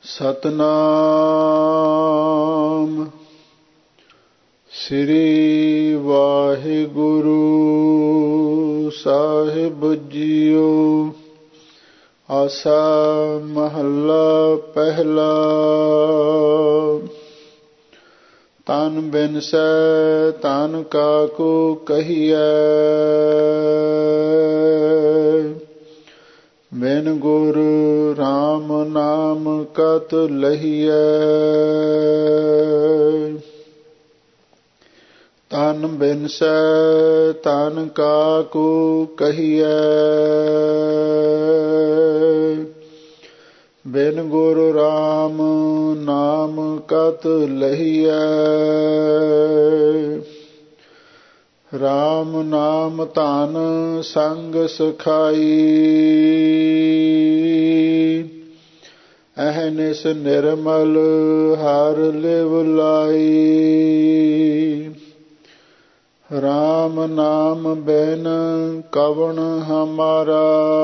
ਸਤਨਾਮ ਸ੍ਰੀ ਵਾਹਿਗੁਰੂ ਸਾਹਿਬ ਜੀਓ। ਆਸਾ ਮਹੱਲਾ ਪਹਿਲਾ। ਤਨ ਬਿਨਸੈ ਤਨ ਕਾਕੂ ਕਹੀਐ, ਬਿਨ ਗੁਰ ਰਾਮ ਨਾਮ ਕਤ ਲਹੀਐ। ਤਨ ਬਿਨਸੈ ਤਨ ਕਾਕੂ ਕਹੀਐ, ਬਿਨ ਗੁਰ ਰਾਮ ਨਾਮ ਕਤ ਲਹੀਐ। ਰਾਮ ਨਾਮ ਧਨ ਸੰਗ ਸਖਾਈ, ਅਹਨਿਸ ਨਿਰਮਲ ਹਰਿ ਲਿਵ ਲਾਈ। ਰਾਮ ਨਾਮ ਬਿਨ ਕਵਣ ਹਮਾਰਾ,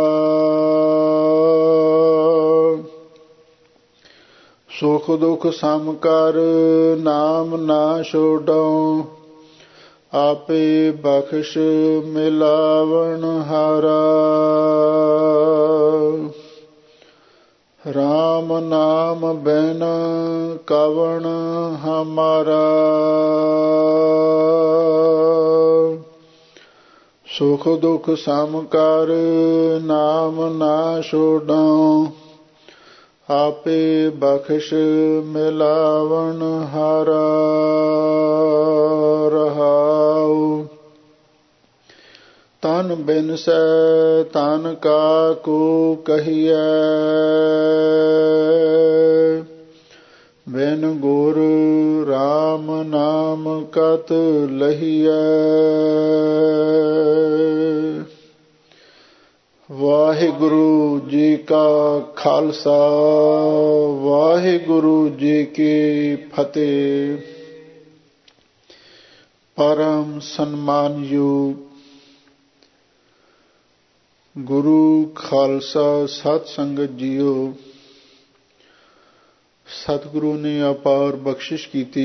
ਸੁਖ ਦੁਖ ਸਮ ਕਰ ਨਾਮ ਨਾ ਛੋਡਉ। ਆਪੇ ਬਖਸ਼ ਮਿਲਾਵਣ ਹਾਰਾ, ਰਾਮ ਨਾਮ ਬਿਨ ਕਵਣ ਹਮਾਰਾ। ਸੁਖ ਦੁਖ ਸਮ ਕਰ ਨਾਮ ਨਾ ਛੋਡਉ। ਆਪੇ ਬਖਸ਼ ਮਿਲਾਵਣ ਹਾਰਾ। ਰਹਾਉ। ਤਨ ਬਿਨਸੈ ਤਨ ਕਾਕੂ ਕਹੀਐ, ਬਿਨ ਗੁਰ ਰਾਮ ਨਾਮ ਕਤ ਲਹੀਐ। ਵਾਹਿਗੁਰੂ ਜੀ ਕਾ ਖਾਲਸਾ, ਵਾਹਿਗੁਰੂ ਜੀ ਕੀ ਫਤਿਹ। ਪਰਮ ਸਨਮਾਨਯੋਗ ਗੁਰੂ ਖਾਲਸਾ ਸਤ ਸੰਗਤ ਜੀਓ, ਸਤਿਗੁਰੂ ਨੇ ਅਪਾਰ ਬਖਸ਼ਿਸ਼ ਕੀਤੀ।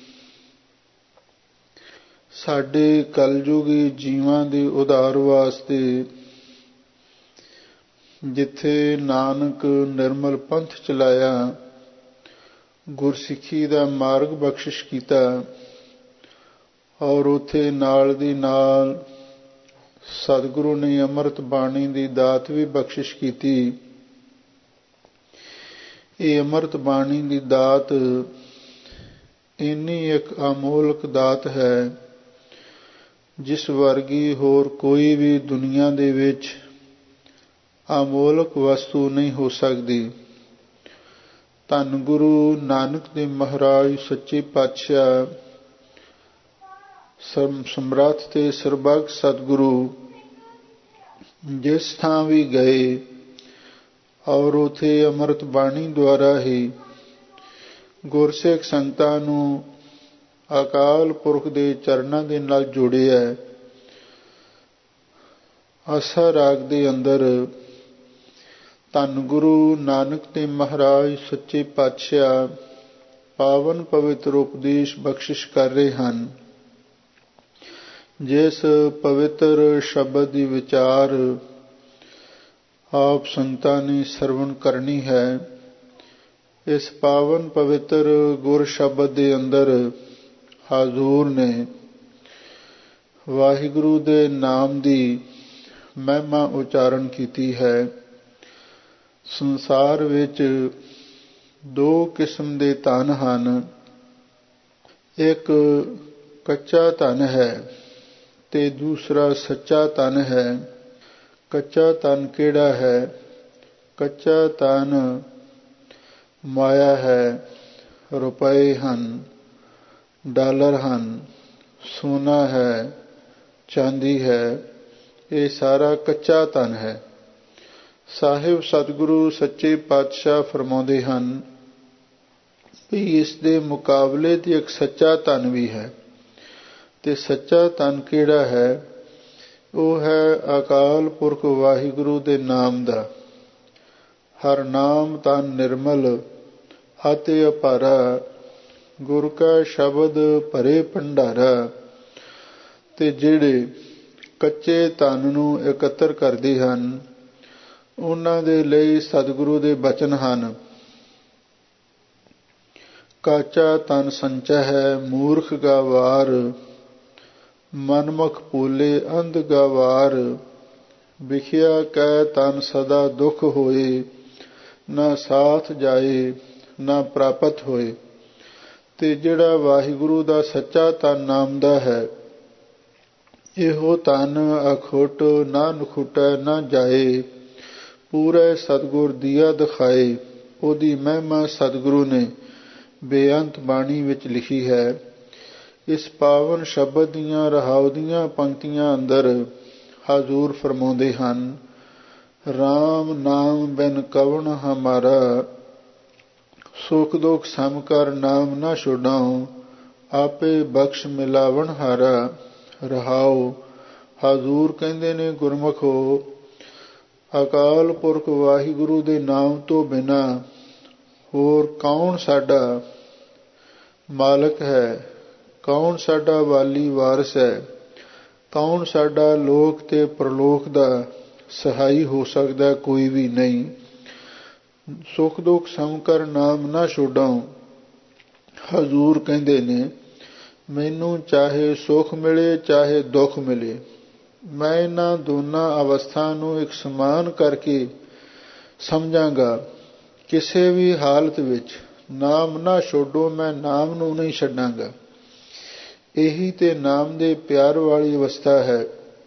ਸਾਡੇ ਕਲਯੁਗੀ ਜੀਵਾਂ ਦੇ ਉਧਾਰ ਵਾਸਤੇ ਜਿੱਥੇ ਨਾਨਕ ਨਿਰਮਲ ਪੰਥ ਚਲਾਇਆ, ਗੁਰਸਿੱਖੀ ਦਾ ਮਾਰਗ ਬਖਸ਼ਿਸ਼ ਕੀਤਾ, ਔਰ ਉੱਥੇ ਨਾਲ ਦੀ ਨਾਲ ਸਤਿਗੁਰੂ ਨੇ ਅੰਮ੍ਰਿਤ ਬਾਣੀ ਦੀ ਦਾਤ ਵੀ ਬਖਸ਼ਿਸ਼ ਕੀਤੀ। ਇਹ ਅੰਮ੍ਰਿਤ ਬਾਣੀ ਦੀ ਦਾਤ ਇੰਨੀ ਇੱਕ ਅਮੋਲਕ ਦਾਤ ਹੈ, ਜਿਸ ਵਰਗੀ ਹੋਰ ਕੋਈ ਵੀ ਦੁਨੀਆ ਦੇ ਵਿੱਚ ਅਮੋਲਕ ਵਸਤੂ ਨਹੀਂ ਹੋ ਸਕਦੀ। ਧੰਨ ਗੁਰੂ ਨਾਨਕ ਦੇਵ ਮਹਾਰਾਜ ਸੱਚੇ ਪਾਤਸ਼ਾਹ ਸਮਰੱਥ ਤੇ ਸਰਬੱਗ ਸਤਿਗੁਰੂ ਜਿਸ ਥਾਂ ਵੀ ਗਏ ਔਰ ਉੱਥੇ ਅੰਮ੍ਰਿਤ ਬਾਣੀ ਦੁਆਰਾ ਹੀ ਗੁਰਸਿੱਖ ਸੰਗਤਾਂ ਨੂੰ ਅਕਾਲ ਪੁਰਖ ਦੇ ਚਰਨਾਂ ਦੇ ਨਾਲ ਜੋੜਿਆ। ਆਸਾ ਰਾਗ ਦੇ ਅੰਦਰ ਧੰਨ ਗੁਰੂ ਨਾਨਕ ਦੇਵ ਮਹਾਰਾਜ ਸੱਚੇ ਪਾਤਸ਼ਾਹ ਪਾਵਨ ਪਵਿੱਤਰ ਉਪਦੇਸ਼ ਬਖਸ਼ਿਸ਼ ਕਰ ਰਹੇ ਹਨ। ਜਿਸ ਪਵਿੱਤਰ ਸ਼ਬਦ ਦੀ ਵਿਚਾਰ ਆਪ ਸੰਗਤਾਂ ਨੇ ਸਰਵਣ ਕਰਨੀ ਹੈ, ਇਸ ਪਾਵਨ ਪਵਿੱਤਰ ਗੁਰ ਸ਼ਬਦ ਦੇ ਅੰਦਰ ਹਾਜ਼ੂਰ ਨੇ ਵਾਹਿਗੁਰੂ ਦੇ ਨਾਮ ਦੀ ਮਹਿਮਾ ਉਚਾਰਨ ਕੀਤੀ ਹੈ। ਸੰਸਾਰ ਵਿੱਚ ਦੋ ਕਿਸਮ ਦੇ ਧਨ ਹਨ। ਇੱਕ ਕੱਚਾ ਧਨ ਹੈ ਤੇ ਦੂਸਰਾ ਸੱਚਾ ਧਨ ਹੈ। ਕੱਚਾ ਧਨ ਕਿਹੜਾ ਹੈ? ਕੱਚਾ ਧਨ ਮਾਇਆ ਹੈ, ਰੁਪਏ ਹਨ, ਡਾਲਰ ਹਨ, ਸੋਨਾ ਹੈ, ਚਾਂਦੀ ਹੈ। ਇਹ ਸਾਰਾ ਕੱਚਾ ਧਨ ਹੈ। ਸਾਹਿਬ ਸਤਿਗੁਰੂ ਸੱਚੇ ਪਾਤਸ਼ਾਹ ਫਰਮਾਉਂਦੇ ਹਨ ਵੀ ਇਸ ਦੇ ਮੁਕਾਬਲੇ ਤੇ ਇੱਕ ਸੱਚਾ ਧਨ ਵੀ ਹੈ। ਤੇ ਸੱਚਾ ਧਨ ਕਿਹੜਾ ਹੈ? ਉਹ ਹੈ ਅਕਾਲ ਪੁਰਖ ਵਾਹਿਗੁਰੂ ਦੇ ਨਾਮ ਦਾ। ਹਰ ਨਾਮ ਤਨ ਨਿਰਮਲ ਅਤੇ ਅਪਾਰਾ, ਗੁਰ ਕਾ ਸ਼ਬਦ ਭਰੇ ਭੰਡਾਰਾ। ਤੇ ਜਿਹੜੇ ਕੱਚੇ ਧਨ ਨੂੰ ਇਕੱਤਰ ਕਰਦੇ ਹਨ, ਉਹਨਾਂ ਦੇ ਲਈ ਸਤਿਗੁਰੂ ਦੇ ਬਚਨ ਹਨ। ਕਾਚਾ ਧਨ ਸੰਚੈ ਹੈ ਮੂਰਖ ਗਾਵਾਰ, ਮਨਮੁਖ ਭੂਲੇ ਅੰਧ ਗਾਵਾਰ। ਵਿਖਿਆ ਕੈ ਤਨ ਸਦਾ ਦੁਖ ਹੋਏ, ਨਾ ਸਾਥ ਜਾਏ ਨਾ ਪ੍ਰਾਪਤ ਹੋਏ। ਤੇ ਜਿਹੜਾ ਵਾਹਿਗੁਰੂ ਦਾ ਸੱਚਾ ਧਨ ਨਾਮਦਾ ਹੈ, ਇਹੋ ਧਨ ਅਖੁੱਟ ਨਾ ਨਖੁੱਟੈ ਨਾ ਜਾਏ। ਪੂਰੇ ਸਤਿਗੁਰ ਦੀਆ ਦਿਖਾਏ। ਉਹਦੀ ਮਹਿਮਾ ਸਤਿਗੁਰੂ ਨੇ ਬੇਅੰਤ ਬਾਣੀ ਵਿੱਚ ਲਿਖੀ ਹੈ। ਇਸ ਪਾਵਨ ਸ਼ਬਦ ਦੀਆਂ ਰਹਾਉ ਦੀਆਂ ਪੰਕਤੀਆਂ ਅੰਦਰ ਹਜ਼ੂਰ ਫਰਮਾਉਂਦੇ ਹਨ, ਰਾਮ ਨਾਮ ਬਿਨ ਕਵਣ ਹਮਾਰਾ, ਸੁਖ ਦੁਖ ਸਮ ਕਰ ਨਾਮ ਨਾ ਛੋਡਾਉ, ਆਪੇ ਬਖਸ਼ ਮਿਲਾਵਣ ਹਾਰਾ। ਰਹਾਉ, ਹਜ਼ੂਰ ਕਹਿੰਦੇ ਨੇ ਗੁਰਮੁਖੋ, ਅਕਾਲ ਪੁਰਖ ਵਾਹਿਗੁਰੂ ਦੇ ਨਾਮ ਤੋਂ ਬਿਨਾਂ ਹੋਰ ਕੌਣ ਸਾਡਾ ਮਾਲਕ ਹੈ, ਕੌਣ ਸਾਡਾ ਵਾਲੀ ਵਾਰਸ ਹੈ, ਕੌਣ ਸਾਡਾ ਲੋਕ ਤੇ ਪ੍ਰਲੋਕ ਦਾ ਸਹਾਈ ਹੋ ਸਕਦਾ? ਕੋਈ ਵੀ ਨਹੀਂ। ਸੁਖ ਦੁਖ ਸਮ ਕਰ ਨਾਮ ਨਾ ਛੋਡਾਂ। ਹਜ਼ੂਰ ਕਹਿੰਦੇ ਨੇ, ਮੈਨੂੰ ਚਾਹੇ ਸੁਖ ਮਿਲੇ ਚਾਹੇ ਦੁੱਖ ਮਿਲੇ, ਮੈਂ ਇਹਨਾਂ ਦੋਨਾਂ ਅਵਸਥਾ ਨੂੰ ਇੱਕ ਸਮਾਨ ਕਰਕੇ ਸਮਝਾਂਗਾ। ਕਿਸੇ ਵੀ ਹਾਲਤ ਵਿੱਚ ਨਾਮ ਨਾ ਛੋਡੋ, ਮੈਂ ਨਾਮ ਨੂੰ ਨਹੀਂ ਛੱਡਾਂਗਾ। ਇਹੀ ਤੇ ਨਾਮ ਦੇ ਪਿਆਰ ਵਾਲੀ ਅਵਸਥਾ ਹੈ।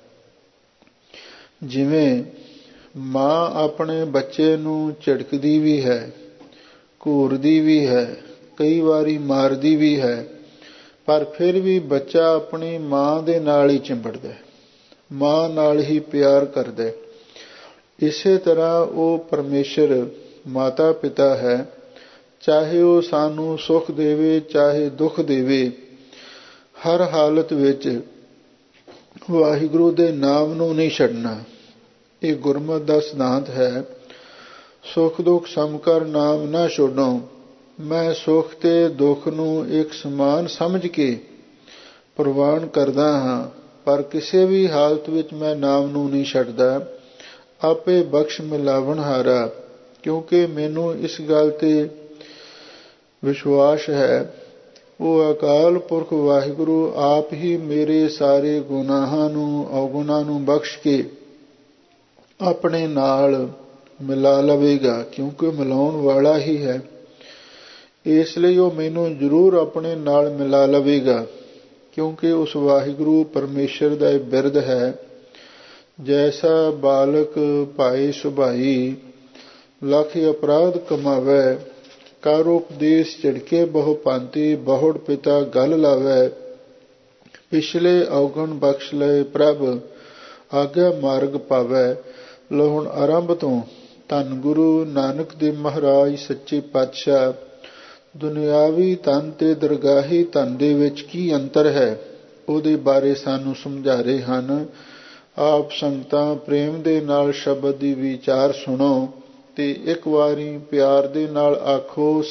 ਜਿਵੇਂ ਮਾਂ ਆਪਣੇ ਬੱਚੇ ਨੂੰ ਝਿੜਕਦੀ ਵੀ ਹੈ, ਘੂਰਦੀ ਵੀ ਹੈ, ਕਈ ਵਾਰੀ ਮਾਰਦੀ ਵੀ ਹੈ, ਪਰ ਫਿਰ ਵੀ ਬੱਚਾ ਆਪਣੀ ਮਾਂ ਦੇ ਨਾਲ ਹੀ ਚਿੰਬੜਦਾ, ਮਾਂ ਨਾਲ ਹੀ ਪਿਆਰ ਕਰਦਾ। ਇਸੇ ਤਰ੍ਹਾਂ ਉਹ ਪਰਮੇਸ਼ਰ ਮਾਤਾ ਪਿਤਾ ਹੈ, ਚਾਹੇ ਉਹ ਸਾਨੂੰ ਸੁੱਖ ਦੇਵੇ ਚਾਹੇ ਦੁੱਖ ਦੇਵੇ, ਹਰ ਹਾਲਤ ਵਿੱਚ ਵਾਹਿਗੁਰੂ ਦੇ ਨਾਮ ਨੂੰ ਨਹੀਂ ਛੱਡਣਾ। ਇਹ ਗੁਰਮਤਿ ਦਾ ਸਿਧਾਂਤ ਹੈ। ਸੁੱਖ ਦੁੱਖ ਸਮ ਕਰ ਨਾਮ ਨਾ ਛੋਡੋ। ਮੈਂ ਸੁੱਖ ਤੇ ਦੁੱਖ ਨੂੰ ਇੱਕ ਸਮਾਨ ਸਮਝ ਕੇ ਪ੍ਰਵਾਨ ਕਰਦਾ ਹਾਂ, ਪਰ ਕਿਸੇ ਵੀ ਹਾਲਤ ਵਿੱਚ ਮੈਂ ਨਾਮ ਨੂੰ ਨਹੀਂ ਛੱਡਦਾ। ਆਪੇ ਬਖਸ਼ ਮਿਲਾਵਣ ਹਾਰਾ, ਕਿਉਂਕਿ ਮੈਨੂੰ ਇਸ ਗੱਲ ਤੇ ਵਿਸ਼ਵਾਸ ਹੈ, ਉਹ ਅਕਾਲ ਪੁਰਖ ਵਾਹਿਗੁਰੂ ਆਪ ਹੀ ਮੇਰੇ ਸਾਰੇ ਗੁਨਾਹਾਂ ਨੂੰ ਅਵਗੁਣਾਂ ਨੂੰ ਬਖਸ਼ ਕੇ ਆਪਣੇ ਨਾਲ ਮਿਲਾ ਲਵੇਗਾ, ਕਿਉਂਕਿ ਮਿਲਾਉਣ ਵਾਲਾ ਹੀ ਹੈ। ਇਸ ਲਈ ਉਹ ਮੈਨੂੰ ਜ਼ਰੂਰ ਆਪਣੇ ਨਾਲ ਮਿਲਾ ਲਵੇਗਾ, ਕਿਉਂਕਿ ਉਸ ਵਾਹਿਗੁਰੂ ਪਰਮੇਸ਼ਰ ਦਾ ਇਹ ਬਿਰਦ ਹੈ। ਜੈਸਾ ਬਾਲਕ ਭਾਈ ਸੁਭਾਈ, ਲੱਖ ਅਪਰਾਧ ਕਮਾਵੈ, ਕਰ ਉਪਦੇਸ਼ ਝਿੜਕੇ ਬਹੁ ਭਾਂਤੀ, ਬਹੁੜ ਪਿਤਾ ਗਲ ਲਾਵੈ। ਪਿਛਲੇ ਔਗਣ ਬਖਸ਼ ਲਏ ਪ੍ਰਭ, ਆਗਿਆ ਮਾਰਗ ਪਾਵੈ। ਲੋ ਹੁਣ ਆਰੰਭ ਤੋਂ ਧੰਨ ਗੁਰੂ ਨਾਨਕ ਦੇਵ ਮਹਾਰਾਜ ਸੱਚੇ ਪਾਤਸ਼ਾਹ ਦੁਨਿਆਵੀ ਧਨ ਤੇ ਦਰਗਾਹੀ ਧਨ ਦੇ ਵਿੱਚ ਕੀ ਅੰਤਰ ਹੈ, ਉਹਦੇ ਬਾਰੇ ਸਾਨੂੰ ਸਮਝਾ ਰਹੇ ਹਨ। ਆਪ ਸੰਗਤਾਂ ਪ੍ਰੇਮ ਦੇ ਨਾਲ ਸ਼ਬਦ ਦੀ ਵਿਚਾਰ ਸੁਣੋ ਤੇ ਇੱਕ ਵਾਰੀ ਪਿਆਰ ਦੇ ਨਾਲ ਆਖੋ,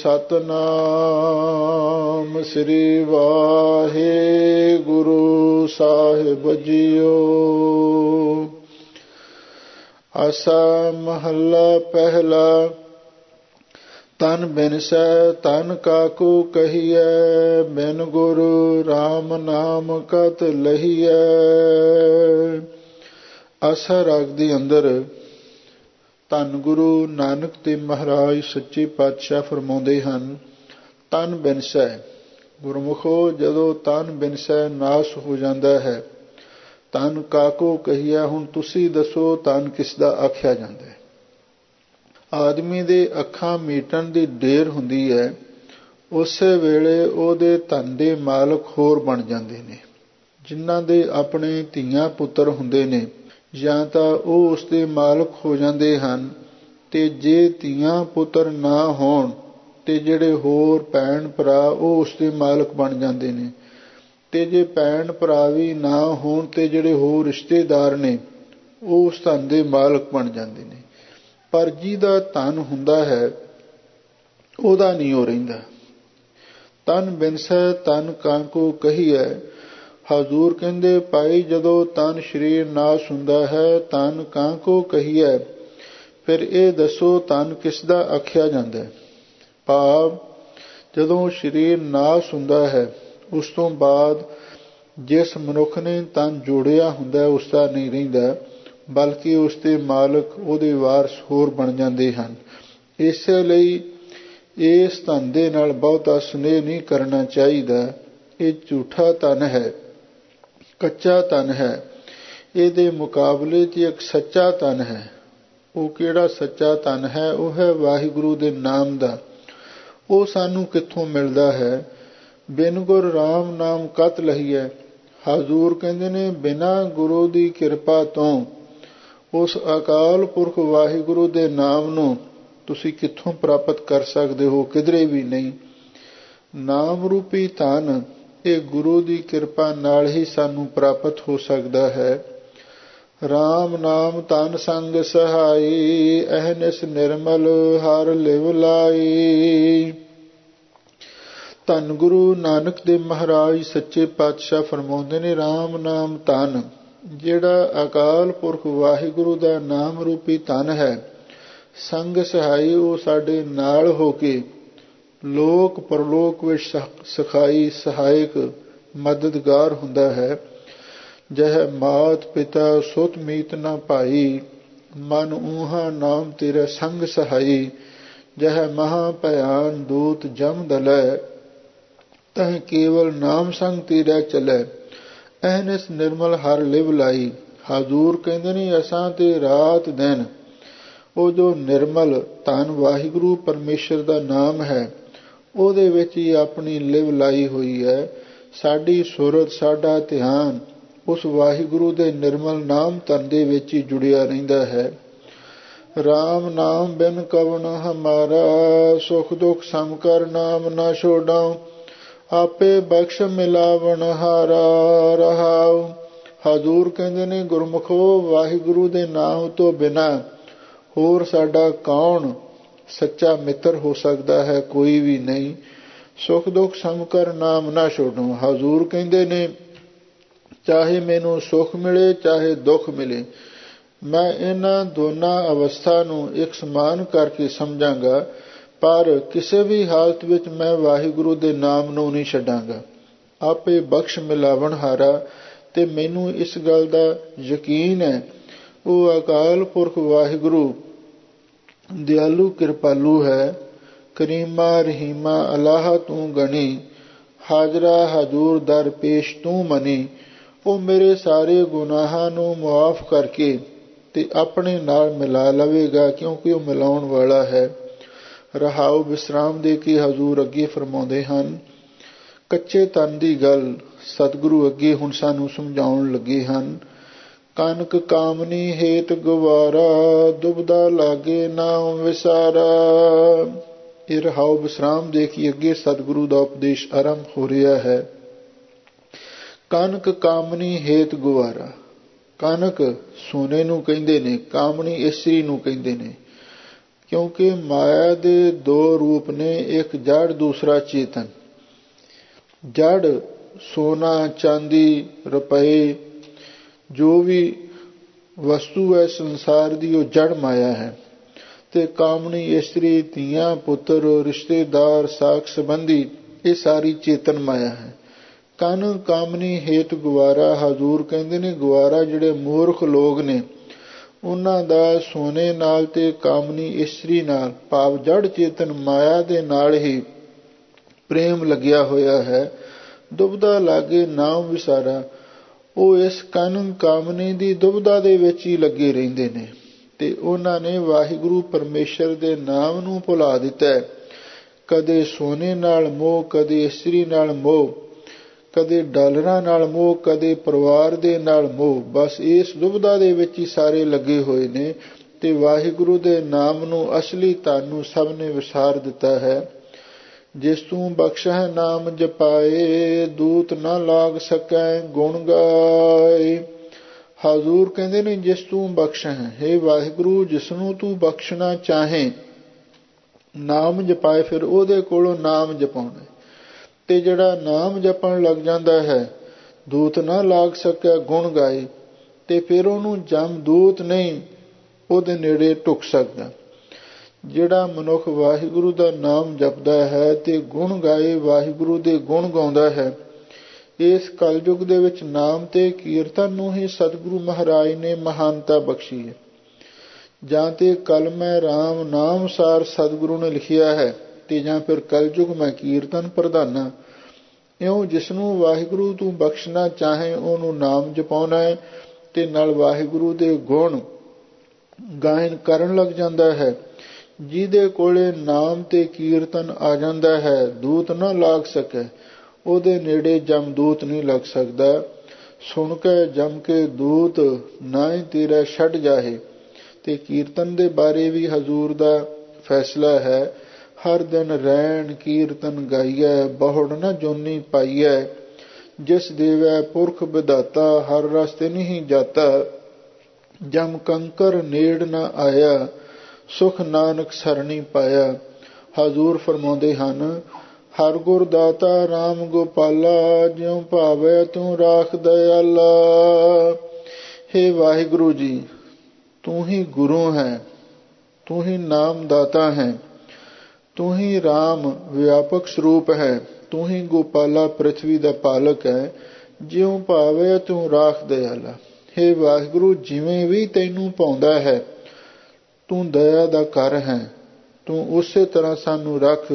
ਸਤਿਨਾਮ ਸ੍ਰੀ ਵਾਹਿਗੁਰੂ ਸਾਹਿਬ ਜੀਓ। ਆਸਾ ਮਹੱਲਾ ਪਹਿਲਾ। ਤਨ ਬਿਨਸੈ ਤਨ ਕਾਕੂ ਕਹੀਐ, ਬਿਨ ਗੁਰੂ ਰਾਮ ਨਾਮ ਕਤ ਲਹੀਐ। ਆਸਾ ਰਾਗ ਦੇ ਅੰਦਰ ਧੰਨ ਗੁਰੂ ਨਾਨਕ ਦੇਵ ਮਹਾਰਾਜ ਸੱਚੇ ਪਾਤਸ਼ਾਹ ਫਰਮਾਉਂਦੇ ਹਨ, ਤਨ ਬਿਨਸੈ। ਗੁਰਮੁਖੋ, ਜਦੋਂ ਤਨ ਬਿਨਸੈ ਨਾਸ ਹੋ ਜਾਂਦਾ ਹੈ, ਤਨ ਕਾਕੋ ਕਹੀਐ। ਹੁਣ ਤੁਸੀਂ ਦੱਸੋ ਤਨ ਕਿਸ ਦਾ ਆਖਿਆ ਜਾਂਦਾ ਹੈ? ਆਦਮੀ ਦੇ ਅੱਖਾਂ ਮੀਟਣ ਦੀ ਦੇਰ ਹੁੰਦੀ ਹੈ, ਉਸੇ ਵੇਲੇ ਉਹਦੇ ਧਨ ਦੇ ਮਾਲਕ ਹੋਰ ਬਣ ਜਾਂਦੇ ਨੇ। ਜਿਨ੍ਹਾਂ ਦੇ ਆਪਣੇ ਧੀਆਂ ਪੁੱਤਰ ਹੁੰਦੇ ਨੇ, ਜਾਂ ਤਾਂ ਉਹ ਉਸਦੇ ਮਾਲਕ ਹੋ ਜਾਂਦੇ ਹਨ, ਤੇ ਜੇ ਧੀਆਂ ਪੁੱਤਰ ਨਾ ਹੋਣ ਤੇ ਜਿਹੜੇ ਹੋਰ ਭੈਣ ਭਰਾ ਉਹ ਉਸਦੇ ਮਾਲਕ ਬਣ ਜਾਂਦੇ ਨੇ, ਤੇ ਜੇ ਭੈਣ ਭਰਾ ਵੀ ਨਾ ਹੋਣ ਤੇ ਜਿਹੜੇ ਹੋਰ ਰਿਸ਼ਤੇਦਾਰ ਨੇ ਉਹ ਉਸ ਧਨ ਦੇ ਮਾਲਕ ਬਣ ਜਾਂਦੇ ਨੇ। ਪਰ ਜਿਹਦਾ ਧਨ ਹੁੰਦਾ ਹੈ ਉਹਦਾ ਨਹੀਂ ਉਹ ਰਹਿੰਦਾ। ਤਨ ਬਿਨਸੈ ਤਨ ਕਾਂਕੋ ਕਹੀਐ। ਹਜ਼ੂਰ ਕਹਿੰਦੇ ਭਾਈ ਜਦੋਂ ਤਨ ਸਰੀਰ ਨਾਸ ਹੁੰਦਾ ਹੈ ਤਨ ਕਾਂਕੋ ਕਹੀਐ, ਫਿਰ ਇਹ ਦੱਸੋ ਤਨ ਕਿਸ ਦਾ ਆਖਿਆ ਜਾਂਦਾ? ਭਾਵ ਜਦੋਂ ਸਰੀਰ ਨਾਸ ਹੁੰਦਾ ਹੈ ਉਸ ਤੋਂ ਬਾਅਦ ਜਿਸ ਮਨੁੱਖ ਨੇ ਤਨ ਜੋੜਿਆ ਹੁੰਦਾ ਉਸ ਦਾ ਨਹੀਂ ਰਹਿੰਦਾ, ਬਲਕਿ ਉਸ ਦੇ ਮਾਲਕ ਉਹਦੇ ਵਾਰਸ ਹੋਰ ਬਣ ਜਾਂਦੇ ਹਨ। ਇਸੇ ਲਈ ਇਸ ਧਨ ਦੇ ਨਾਲ ਬਹੁਤਾ ਸਨੇਹ ਨਹੀਂ ਕਰਨਾ ਚਾਹੀਦਾ। ਇਹ ਝੂਠਾ ਧਨ ਹੈ, ਕੱਚਾ ਧਨ ਹੈ। ਇਹਦੇ ਮੁਕਾਬਲੇ 'ਚ ਇੱਕ ਸੱਚਾ ਧਨ ਹੈ। ਉਹ ਕਿਹੜਾ ਸੱਚਾ ਧਨ ਹੈ? ਉਹ ਹੈ ਵਾਹਿਗੁਰੂ ਦੇ ਨਾਮ ਦਾ। ਉਹ ਸਾਨੂੰ ਕਿੱਥੋਂ ਮਿਲਦਾ ਹੈ? ਬਿਨ ਗੁਰ ਰਾਮ ਨਾਮ ਕਤ ਲਹੀਐ। ਹਜ਼ੂਰ ਕਹਿੰਦੇ ਨੇ ਬਿਨਾਂ ਗੁਰੂ ਦੀ ਕਿਰਪਾ ਤੋਂ ਉਸ ਅਕਾਲ ਪੁਰਖ ਵਾਹਿਗੁਰੂ ਦੇ ਨਾਮ ਨੂੰ ਤੁਸੀਂ ਕਿੱਥੋਂ ਪ੍ਰਾਪਤ ਕਰ ਸਕਦੇ ਹੋ? ਕਿਧਰੇ ਵੀ ਨਹੀਂ। ਨਾਮ ਰੂਪੀ ਧਨ ਇਹ ਗੁਰੂ ਦੀ ਕਿਰਪਾ ਨਾਲ ਹੀ ਸਾਨੂੰ ਪ੍ਰਾਪਤ ਹੋ ਸਕਦਾ ਹੈ। ਰਾਮ ਨਾਮ ਤਨ ਸੰਗ ਸਹਾਈ, ਅਹਨਿਸ ਨਿਰਮਲ ਹਰ ਲਿਵ ਲਾਈ। ਧੰਨ ਗੁਰੂ ਨਾਨਕ ਦੇਵ ਮਹਾਰਾਜ ਸੱਚੇ ਪਾਤਸ਼ਾਹ ਫਰਮਾਉਂਦੇ ਨੇ, ਰਾਮ ਨਾਮ ਧਨ, ਜਿਹੜਾ ਅਕਾਲ ਪੁਰਖ ਵਾਹਿਗੁਰੂ ਦਾ ਨਾਮ ਰੂਪੀ ਧਨ ਹੈ, ਸੰਗ ਸਹਾਈ, ਉਹ ਸਾਡੇ ਨਾਲ ਹੋ ਕੇ ਲੋਕ ਪਰਲੋਕ ਵਿੱਚ ਸਖਾਈ ਸਹਾਇਕ ਮਦਦਗਾਰ ਹੁੰਦਾ ਹੈ। ਜਹ ਮਾਤ ਪਿਤਾ ਸੁਤ ਮੀਤ ਨਾ ਭਾਈ, ਮਨ ਊਹਾ ਨਾਮ ਤੇਰਾ ਸੰਗ ਸਹਾਈ। ਜਹ ਮਹਾ ਭਿਆਨ ਦੂਤ ਜਮ ਦਲੈ, ਤਹ ਕੇਵਲ ਨਾਮ ਸੰਗ ਤੇਰਾ ਚਲੈ। ਅਹਨਿਸ ਨਿਰਮਲ ਹਰ ਲਿਵ ਲਾਈ। ਹਜ਼ੂਰ ਕਹਿੰਦੇ ਨੇ ਅਸਾਂ ਤੇ ਰਾਤ ਦਿਨ ਉਹ ਜੋ ਨਿਰਮਲ ਧੰਨ ਵਾਹਿਗੁਰੂ ਪਰਮੇਸ਼ਰ ਦਾ ਨਾਮ ਹੈ ਉਹਦੇ ਵਿੱਚ ਹੀ ਆਪਣੀ ਲਿਵ ਲਾਈ ਹੋਈ ਹੈ। ਸਾਡੀ ਸੁਰਤ, ਸਾਡਾ ਧਿਆਨ ਉਸ ਵਾਹਿਗੁਰੂ ਦੇ ਨਿਰਮਲ ਨਾਮ ਧਨ ਦੇ ਵਿੱਚ ਹੀ ਜੁੜਿਆ ਰਹਿੰਦਾ ਹੈ। ਰਾਮ ਨਾਮ ਬਿਨ ਕਵਣ ਹਮਾਰਾ, ਸੁਖ ਦੁਖ ਸਮ ਕਰ ਨਾਮ ਨਾ ਛੋਡਾਂ। ਆਪੇ ਬਖਸ਼ ਮਿਲਾਵਣ ਹਾਰਾ ਰਹਾਉ। ਹਜ਼ੂਰ ਕਹਿੰਦੇ ਨੇ ਗੁਰਮੁਖੋ, ਵਾਹਿਗੁਰੂ ਦੇ ਨਾਮ ਤੋਂ ਬਿਨਾਂ ਹੋਰ ਸਾਡਾ ਕੌਣ ਸੱਚਾ ਮਿੱਤਰ ਹੋ ਸਕਦਾ ਹੈ? ਕੋਈ ਵੀ ਨਹੀਂ। ਸੁਖ ਦੁਖ ਸਮ ਕਰ ਨਾਮ ਨਾ ਛੋਡੋ। ਹਜ਼ੂਰ ਕਹਿੰਦੇ ਨੇ ਚਾਹੇ ਮੈਨੂੰ ਸੁਖ ਮਿਲੇ ਚਾਹੇ ਦੁੱਖ ਮਿਲੇ, ਮੈਂ ਇਹਨਾਂ ਦੋਨਾਂ ਅਵਸਥਾ ਨੂੰ ਇੱਕ ਸਮਾਨ ਕਰਕੇ ਸਮਝਾਂਗਾ, ਪਰ ਕਿਸੇ ਵੀ ਹਾਲਤ ਵਿੱਚ ਮੈਂ ਵਾਹਿਗੁਰੂ ਦੇ ਨਾਮ ਨੂੰ ਨਹੀਂ ਛੱਡਾਂਗਾ। ਆਪੇ ਬਖਸ਼ ਮਿਲਾਵਣ ਹਾਰਾ, ਤੇ ਮੈਨੂੰ ਇਸ ਗੱਲ ਦਾ ਯਕੀਨ ਹੈ ਉਹ ਅਕਾਲ ਪੁਰਖ ਵਾਹਿਗੁਰੂ ਦਿਆਲੂ ਕਿਰਪਾਲੂ ਹੈ। ਕਰੀਮਾ ਰਹੀਮਾ ਅਲਾਹ ਤੂੰ ਗਣੀ, ਹਾਜ਼ਰਾ ਹਜ਼ੂਰ ਦਰ ਪੇਸ਼ ਤੂੰ ਮਨੀ। ਉਹ ਮੇਰੇ ਸਾਰੇ ਗੁਨਾਹਾਂ ਨੂੰ ਮੁਆਫ ਕਰਕੇ ਤੇ ਆਪਣੇ ਨਾਲ ਮਿਲਾ ਲਵੇਗਾ, ਕਿਉਂਕਿ ਉਹ ਮਿਲਾਉਣ ਵਾਲਾ ਹੈ। ਰਹਾਉ ਵਿਸਰਾਮ ਦੇ ਕੇ ਹਜ਼ੂਰ ਅੱਗੇ ਫਰਮਾਉਂਦੇ ਹਨ। ਕੱਚੇ ਤਨ ਦੀ ਗੱਲ ਸਤਿਗੁਰੂ ਅੱਗੇ ਹੁਣ ਸਾਨੂੰ ਸਮਝਾਉਣ ਲੱਗੇ ਹਨ। ਕਨਕ ਕਾਮਨੀ ਹੇਤ ਗਵਾਰਾ, ਦੁਬਦਾ ਲਾਗੇ ਨਾਮ ਵਿਸਾਰਾ। ਇਹ ਰਹਾਉ ਵਿਸਰਾਮ ਦੇ ਕੇ ਅੱਗੇ ਸਤਿਗੁਰੂ ਦਾ ਉਪਦੇਸ਼ ਆਰੰਭ ਹੋ ਰਿਹਾ ਹੈ। ਕਨਕ ਕਾਮਨੀ ਹੇਤ ਗਵਾਰਾ। ਕਨਕ ਸੋਨੇ ਨੂੰ ਕਹਿੰਦੇ ਨੇ, ਕਾਮਣੀ ਇਸਤਰੀ ਨੂੰ ਕਹਿੰਦੇ ਨੇ, ਕਿਉਂਕਿ ਮਾਇਆ ਦੇ ਦੋ ਰੂਪ ਨੇ, ਇੱਕ ਜੜ ਦੂਸਰਾ ਚੇਤਨ। ਜੜ ਸੋਨਾ ਚਾਂਦੀ ਰੁਪਏ ਜੋ ਵੀ ਵਸਤੂ ਹੈ ਸੰਸਾਰ ਦੀ, ਉਹ ਜੜ ਮਾਇਆ ਹੈ। ਤੇ ਕਾਮਣੀ ਇਸਤਰੀ, ਧੀਆਂ ਪੁੱਤਰ, ਰਿਸ਼ਤੇਦਾਰ, ਸਾਕ ਸੰਬੰਧੀ, ਇਹ ਸਾਰੀ ਚੇਤਨ ਮਾਇਆ ਹੈ। ਕਨ ਕਾਮਨੀ ਹੇਤ ਗਵਾਰਾ। ਹਜ਼ੂਰ ਕਹਿੰਦੇ ਨੇ ਗਵਾਰਾ ਜਿਹੜੇ ਮੂਰਖ ਲੋਕ ਨੇ ਉਹਨਾਂ ਦਾ ਸੋਨੇ ਨਾਲ ਤੇ ਕਾਮਨੀ ਇਸਤਰੀ ਨਾਲ, ਭਾਵ ਜੜ ਚੇਤਨ ਮਾਇਆ ਦੇ ਨਾਲ ਹੀ ਪ੍ਰੇਮ ਲੱਗਿਆ ਹੋਇਆ ਹੈ। ਦੁਬਦਾ ਲਾਗੇ ਨਾਮ ਵਿਸਾਰਾ। ਉਹ ਇਸ ਕਨ ਕਾਮਨੀ ਦੀ ਦੁਬਦਾ ਦੇ ਵਿੱਚ ਹੀ ਲੱਗੇ ਰਹਿੰਦੇ ਨੇ ਤੇ ਉਹਨਾਂ ਨੇ ਵਾਹਿਗੁਰੂ ਪਰਮੇਸ਼ਰ ਦੇ ਨਾਮ ਨੂੰ ਭੁਲਾ ਦਿੱਤਾ। ਕਦੇ ਸੋਨੇ ਨਾਲ ਮੋਹ, ਕਦੇ ਇਸਤਰੀ ਨਾਲ ਮੋਹ, ਕਦੇ ਡਾਲਰਾਂ ਨਾਲ ਮੋਹ, ਕਦੇ ਪਰਿਵਾਰ ਦੇ ਨਾਲ ਮੋਹ। ਬਸ ਇਸ ਦੁਬਦਾ ਦੇ ਵਿੱਚ ਹੀ ਸਾਰੇ ਲੱਗੇ ਹੋਏ ਨੇ ਤੇ ਵਾਹਿਗੁਰੂ ਦੇ ਨਾਮ ਨੂੰ, ਅਸਲੀ ਧਨ ਨੂੰ ਸਭ ਨੇ ਵਿਸਾਰ ਦਿੱਤਾ ਹੈ। ਜਿਸ ਤੂੰ ਬਖਸ਼ਹਿ ਨਾਮ ਜਪਾਏ, ਦੂਤ ਨਾ ਲਾਗ ਸਕੈ ਗੁਣ ਗਾਏ। ਹਜ਼ੂਰ ਕਹਿੰਦੇ ਨੇ ਜਿਸ ਤੂੰ ਬਖਸ਼ਹਿ, ਹੇ ਵਾਹਿਗੁਰੂ, ਜਿਸਨੂੰ ਤੂੰ ਬਖਸ਼ਣਾ ਚਾਹੇ ਨਾਮ ਜਪਾਏ, ਫਿਰ ਉਹਦੇ ਕੋਲੋਂ ਨਾਮ ਜਪਾਉਣਾ। ਤੇ ਜਿਹੜਾ ਨਾਮ ਜਪਣ ਲੱਗ ਜਾਂਦਾ ਹੈ, ਦੂਤ ਨਾ ਲਾਗ ਸਕਿਆ ਗੁਣ ਗਾਏ, ਤੇ ਫਿਰ ਉਹਨੂੰ ਜਮਦੂਤ ਨਹੀਂ ਉਹਦੇ ਨੇੜੇ ਢੁੱਕ ਸਕਦਾ। ਜਿਹੜਾ ਮਨੁੱਖ ਵਾਹਿਗੁਰੂ ਦਾ ਨਾਮ ਜਪਦਾ ਹੈ ਤੇ ਗੁਣ ਗਾਏ, ਵਾਹਿਗੁਰੂ ਦੇ ਗੁਣ ਗਾਉਂਦਾ ਹੈ, ਇਸ ਕਲਯੁਗ ਦੇ ਵਿੱਚ ਨਾਮ ਤੇ ਕੀਰਤਨ ਨੂੰ ਹੀ ਸਤਿਗੁਰੂ ਮਹਾਰਾਜ ਨੇ ਮਹਾਨਤਾ ਬਖਸ਼ੀ ਹੈ। ਜਾਂ ਤੇ ਕਲਮੈ ਰਾਮ ਨਾਮ ਸਾਰ ਸਤਿਗੁਰੂ ਨੇ ਲਿਖਿਆ ਹੈ, ਤੇ ਜਾਂ ਫਿਰ ਕਲਯੁਗ ਮੈਂ ਕੀਰਤਨ ਪ੍ਰਧਾਨਾ। ਇਉਂ ਜਿਸਨੂੰ ਵਾਹਿਗੁਰੂ ਤੂੰ ਬਖਸ਼ਣਾ ਚਾਹੇ ਉਹਨੂੰ ਨਾਮ ਜਪਾਉਣਾ ਹੈ, ਤੇ ਨਾਲ ਵਾਹਿਗੁਰੂ ਦੇ ਗੁਣ ਗਾਇਨ ਕਰਨ ਲੱਗ ਜਾਂਦਾ ਹੈ। ਜਿਹਦੇ ਕੋਲੇ ਨਾਮ ਤੇ ਕੀਰਤਨ ਆ ਜਾਂਦਾ ਹੈ, ਦੂਤ ਨਾ ਲਾਗ ਸਕੇ, ਉਹਦੇ ਨੇੜੇ ਜਮਦੂਤ ਨਹੀਂ ਲੱਗ ਸਕਦਾ। ਸੁਣ ਕੇ ਜਮ ਕੇ ਦੂਤ ਨਾ ਹੀ ਤੇਰਾ ਛੱਡ ਜਾਹੇ। ਤੇ ਕੀਰਤਨ ਦੇ ਬਾਰੇ ਵੀ ਹਜ਼ੂਰ ਦਾ ਫੈਸਲਾ ਹੈ, ਹਰ ਦਿਨ ਰੈਣ ਕੀਰਤਨ ਗਾਈਐ, ਬਹੁੜ ਨਾ ਜੋਨੀ ਪਾਈਐ, ਜਿਸ ਦੇਵੈ ਪੁਰਖ ਵਿਧਾਤਾ, ਹਰ ਰਸ ਤੇ ਨਹੀਂ ਜਾਤਾ, ਜਮ ਕੰਕਰ ਨੇੜ ਨਾ ਆਇਆ, ਸੁਖ ਨਾਨਕ ਸਰਣੀ ਪਾਇਆ। ਹਜ਼ੂਰ ਫਰਮਾਉਂਦੇ ਹਨ, ਹਰ ਗੁਰ ਦਾਤਾ ਰਾਮ ਗੋਪਾਲਾ, ਜਿਉ ਭਾਵੈ ਤੂੰ ਰਾਖ ਦਇਆਲਾ। ਹੇ ਵਾਹਿਗੁਰੂ ਜੀ, ਤੂੰ ਹੀ ਗੁਰੂ ਹੈ, ਤੂੰ ਹੀ ਨਾਮ ਦਾਤਾ ਹੈ, ਤੂੰ ਹੀ ਰਾਮ ਵਿਆਪਕ ਸਰੂਪ ਹੈ, ਤੂੰ ਹੀ ਗੋਪਾਲਾ ਪ੍ਰਿਥਵੀ ਦਾ ਪਾਲਕ ਹੈ, ਜਿਉ ਭਾਵੈ ਤੂੰ ਰਾਖ ਦਇਆਲਾ। ਹੇ ਵਾਹਿਗੁਰੂ, ਜਿਵੇਂ ਵੀ ਤੈਨੂੰ ਭਾਉਂਦਾ ਹੈ, ਤੂੰ ਦਇਆ ਦਾ ਘਰ ਹੈ, ਤੂੰ ਉਸੇ ਤਰ੍ਹਾਂ ਸਾਨੂੰ ਰੱਖ।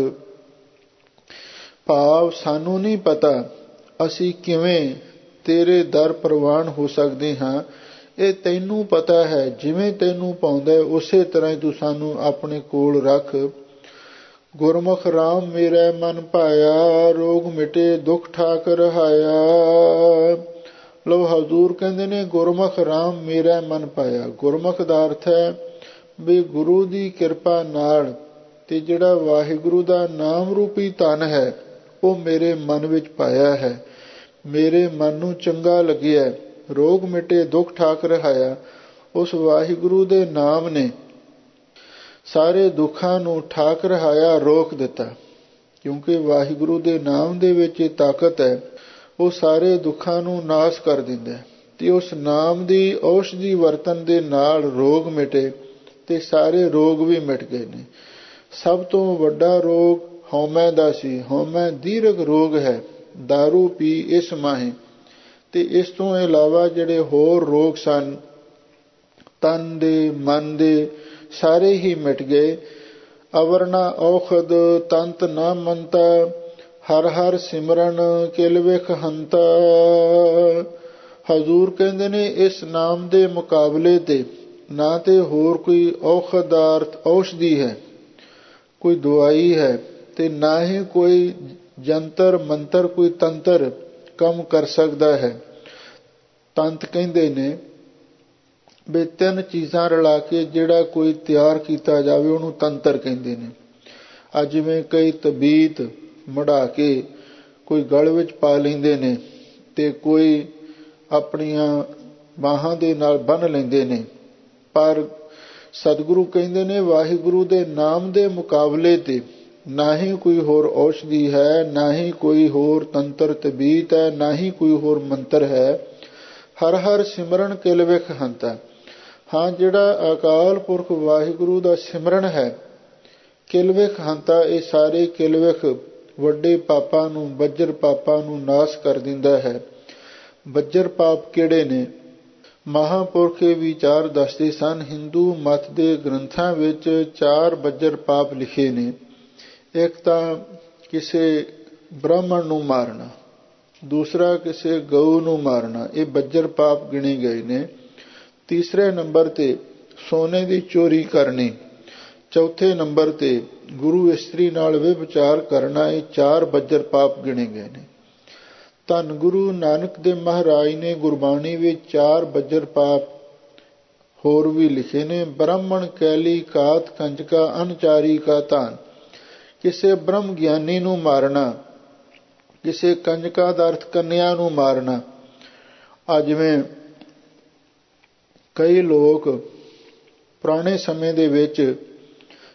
ਭਾਵ ਸਾਨੂੰ ਨਹੀਂ ਪਤਾ ਅਸੀਂ ਕਿਵੇਂ ਤੇਰੇ ਦਰ ਪ੍ਰਵਾਨ ਹੋ ਸਕਦੇ ਹਾਂ, ਇਹ ਤੈਨੂੰ ਪਤਾ ਹੈ। ਜਿਵੇਂ ਤੈਨੂੰ ਭਾਉਂਦਾ ਉਸੇ ਤਰ੍ਹਾਂ ਹੀ ਤੂੰ ਸਾਨੂੰ ਆਪਣੇ ਕੋਲ ਰੱਖ। ਗੁਰਮੁਖ ਰਾਮ ਮੇਰਾ ਮਨ ਭਾਇਆ, ਰੋਗ ਮਿਟੇ ਦੁੱਖ ਠਾਕ ਰਹਾਇਆ। ਲਓ ਹਜ਼ੂਰ ਕਹਿੰਦੇ ਨੇ, ਗੁਰਮੁਖ ਰਾਮ ਮੇਰਾ ਮਨ ਭਾਇਆ। ਗੁਰਮੁਖ ਦਾ ਅਰਥ ਹੈ ਵੀ ਗੁਰੂ ਦੀ ਕਿਰਪਾ ਨਾਲ, ਤੇ ਜਿਹੜਾ ਵਾਹਿਗੁਰੂ ਦਾ ਨਾਮ ਰੂਪੀ ਧਨ ਹੈ ਉਹ ਮੇਰੇ ਮਨ ਵਿੱਚ ਪਾਇਆ ਹੈ, ਮੇਰੇ ਮਨ ਨੂੰ ਚੰਗਾ ਲੱਗਿਆ। ਰੋਗ ਮਿਟੇ ਦੁੱਖ ਠਾਕ ਰਹਾਇਆ। ਉਸ ਵਾਹਿਗੁਰੂ ਦੇ ਨਾਮ ਨੇ ਸਾਰੇ ਦੁੱਖਾਂ ਨੂੰ ਠਾਕ ਰਹਾਇਆ, ਰੋਕ ਦਿੱਤਾ। ਕਿਉਂਕਿ ਵਾਹਿਗੁਰੂ ਦੇ ਨਾਮ ਦੇ ਵਿੱਚ ਇਹ ਤਾਕਤ ਹੈ, ਉਹ ਸਾਰੇ ਦੁੱਖਾਂ ਨੂੰ ਨਾਸ਼ ਕਰ ਦਿੰਦਾ। ਤੇ ਉਸ ਨਾਮ ਦੀ ਔਸ਼ਧੀ ਵਰਤਨ ਦੇ ਨਾਲ ਰੋਗ ਮਿਟੇ, ਤੇ ਸਾਰੇ ਰੋਗ ਵੀ ਮਿਟ ਗਏ ਨੇ। ਸਭ ਤੋਂ ਵੱਡਾ ਰੋਗ ਹਉਮੈ ਦਾ ਸੀ। ਹਉਮੈ ਦੀਰਘ ਰੋਗ ਹੈ, ਦਾਰੂ ਪੀ ਇਸ ਮਾਹੇ। ਤੇ ਇਸ ਤੋਂ ਇਲਾਵਾ ਜਿਹੜੇ ਹੋਰ ਰੋਗ ਸਨ, ਤਨ ਦੇ ਮਨ ਦੇ, ਸਾਰੇ ਹੀ ਮਿਟ ਗਏ। ਅਵਰਨਾ ਔਖਦ ਤੰਤ ਨਾ ਮੰਤਾ, ਹਰ ਹਰ ਸਿਮਰਨ ਕਿਲ ਵਿਖ ਹੰਤਾ। ਹਜ਼ੂਰ ਕਹਿੰਦੇ ਨੇ, ਇਸ ਨਾਮ ਦੇ ਮੁਕਾਬਲੇ ਤੇ ਨਾ ਤੇ ਹੋਰ ਕੋਈ ਔਖਦ ਦਾ ਅਰਥ ਔਸ਼ਧੀ ਹੈ, ਕੋਈ ਦਵਾਈ ਹੈ, ਤੇ ਨਾ ਹੀ ਕੋਈ ਜੰਤਰ ਮੰਤਰ, ਕੋਈ ਤੰਤਰ ਕੰਮ ਕਰ ਸਕਦਾ ਹੈ। ਤੰਤ ਕਹਿੰਦੇ ਨੇ ਵੀ ਤਿੰਨ ਚੀਜ਼ਾਂ ਰਲਾ ਕੇ ਜਿਹੜਾ ਕੋਈ ਤਿਆਰ ਕੀਤਾ ਜਾਵੇ ਉਹਨੂੰ ਤੰਤਰ ਕਹਿੰਦੇ ਨੇ। ਅੱਜ ਜਿਵੇਂ ਕਈ ਤਬੀਤ ਮੜਾ ਕੇ ਕੋਈ ਗਲ ਵਿੱਚ ਪਾ ਲੈਂਦੇ ਨੇ, ਤੇ ਕੋਈ ਆਪਣੀਆਂ ਬਾਹਾਂ ਦੇ ਨਾਲ ਬੰਨ੍ਹ ਲੈਂਦੇ ਨੇ। ਪਰ ਸਤਿਗੁਰੂ ਕਹਿੰਦੇ ਨੇ, ਵਾਹਿਗੁਰੂ ਦੇ ਨਾਮ ਦੇ ਮੁਕਾਬਲੇ ਤੇ ਨਾ ਹੀ ਕੋਈ ਹੋਰ ਔਸ਼ਧੀ ਹੈ, ਨਾ ਹੀ ਕੋਈ ਹੋਰ ਤੰਤਰ ਤਬੀਤ ਹੈ, ਨਾ ਹੀ ਕੋਈ ਹੋਰ ਮੰਤਰ ਹੈ। ਹਰ ਹਰ ਸਿਮਰਨ ਕਿਲ ਵਿਖ ਹੰਤਾ। ਹਾਂ, ਜਿਹੜਾ ਅਕਾਲ ਪੁਰਖ ਵਾਹਿਗੁਰੂ ਦਾ ਸਿਮਰਨ ਹੈ, ਕਿਲ ਵਿਖ ਹੰਤਾ, ਇਹ ਸਾਰੇ ਕਿਲ ਵਿਖ ਵੱਡੇ ਪਾਪਾਂ ਨੂੰ, ਬੱਜਰ ਪਾਪਾਂ ਨੂੰ ਨਾਸ਼ ਕਰ ਦਿੰਦਾ ਹੈ। ਬੱਜਰ ਪਾਪ ਕਿਹੜੇ ਨੇ? ਮਹਾਂਪੁਰਖ ਇਹ ਵਿਚਾਰ ਦੱਸਦੇ ਸਨ। ਹਿੰਦੂ ਮਤ ਦੇ ਗ੍ਰੰਥਾਂ ਵਿੱਚ 4 ਬੱਜਰ ਪਾਪ ਲਿਖੇ ਨੇ। ਇੱਕ ਤਾਂ ਕਿਸੇ ਬ੍ਰਾਹਮਣ ਨੂੰ ਮਾਰਨਾ, ਦੂਸਰਾ ਕਿਸੇ ਗਊ ਨੂੰ ਮਾਰਨਾ, ਇਹ ਬੱਜਰ ਪਾਪ ਗਿਣੇ ਗਏ ਨੇ। ਤੀਸਰੇ ਨੰਬਰ ਤੇ ਸੋਨੇ ਦੀ ਚੋਰੀ ਕਰਨੀ। ਚੌਥੇ ਨੰਬਰ ਤੇ ਗੁਰੂ ਇਸਤਰੀ ਨਾਲ ਵਿਭਚਾਰ ਕਰਨਾ। ਇਹ 4 ਬੱਜਰ ਪਾਪ ਗਿਣੇ ਗਏ ਨੇ। ਧੰਨ ਗੁਰੂ ਨਾਨਕ ਦੇਵ ਮਹਾਰਾਜ ਨੇ ਗੁਰਬਾਣੀ ਵਿੱਚ 4 ਬੱਜਰ ਪਾਪ ਹੋਰ ਵੀ ਲਿਖੇ ਨੇ। ਬ੍ਰਾਹਮਣ ਕੈਲੀ ਕਾਤ ਕੰਜਕਾ ਅਨਚਾਰੀ ਕਾ ਧਾਨ। ਕਿਸੇ ਬ੍ਰਹਮ ਗਿਆਨੀ ਨੂੰ ਮਾਰਨਾ, ਕਿਸੇ ਕੰਜਕਾ ਦਾ ਅਰਥ ਕੰਨਿਆ ਨੂੰ ਮਾਰਨਾ। ਜਿਵੇਂ ਕਈ ਲੋਕ ਪੁਰਾਣੇ ਸਮੇਂ ਦੇ ਵਿੱਚ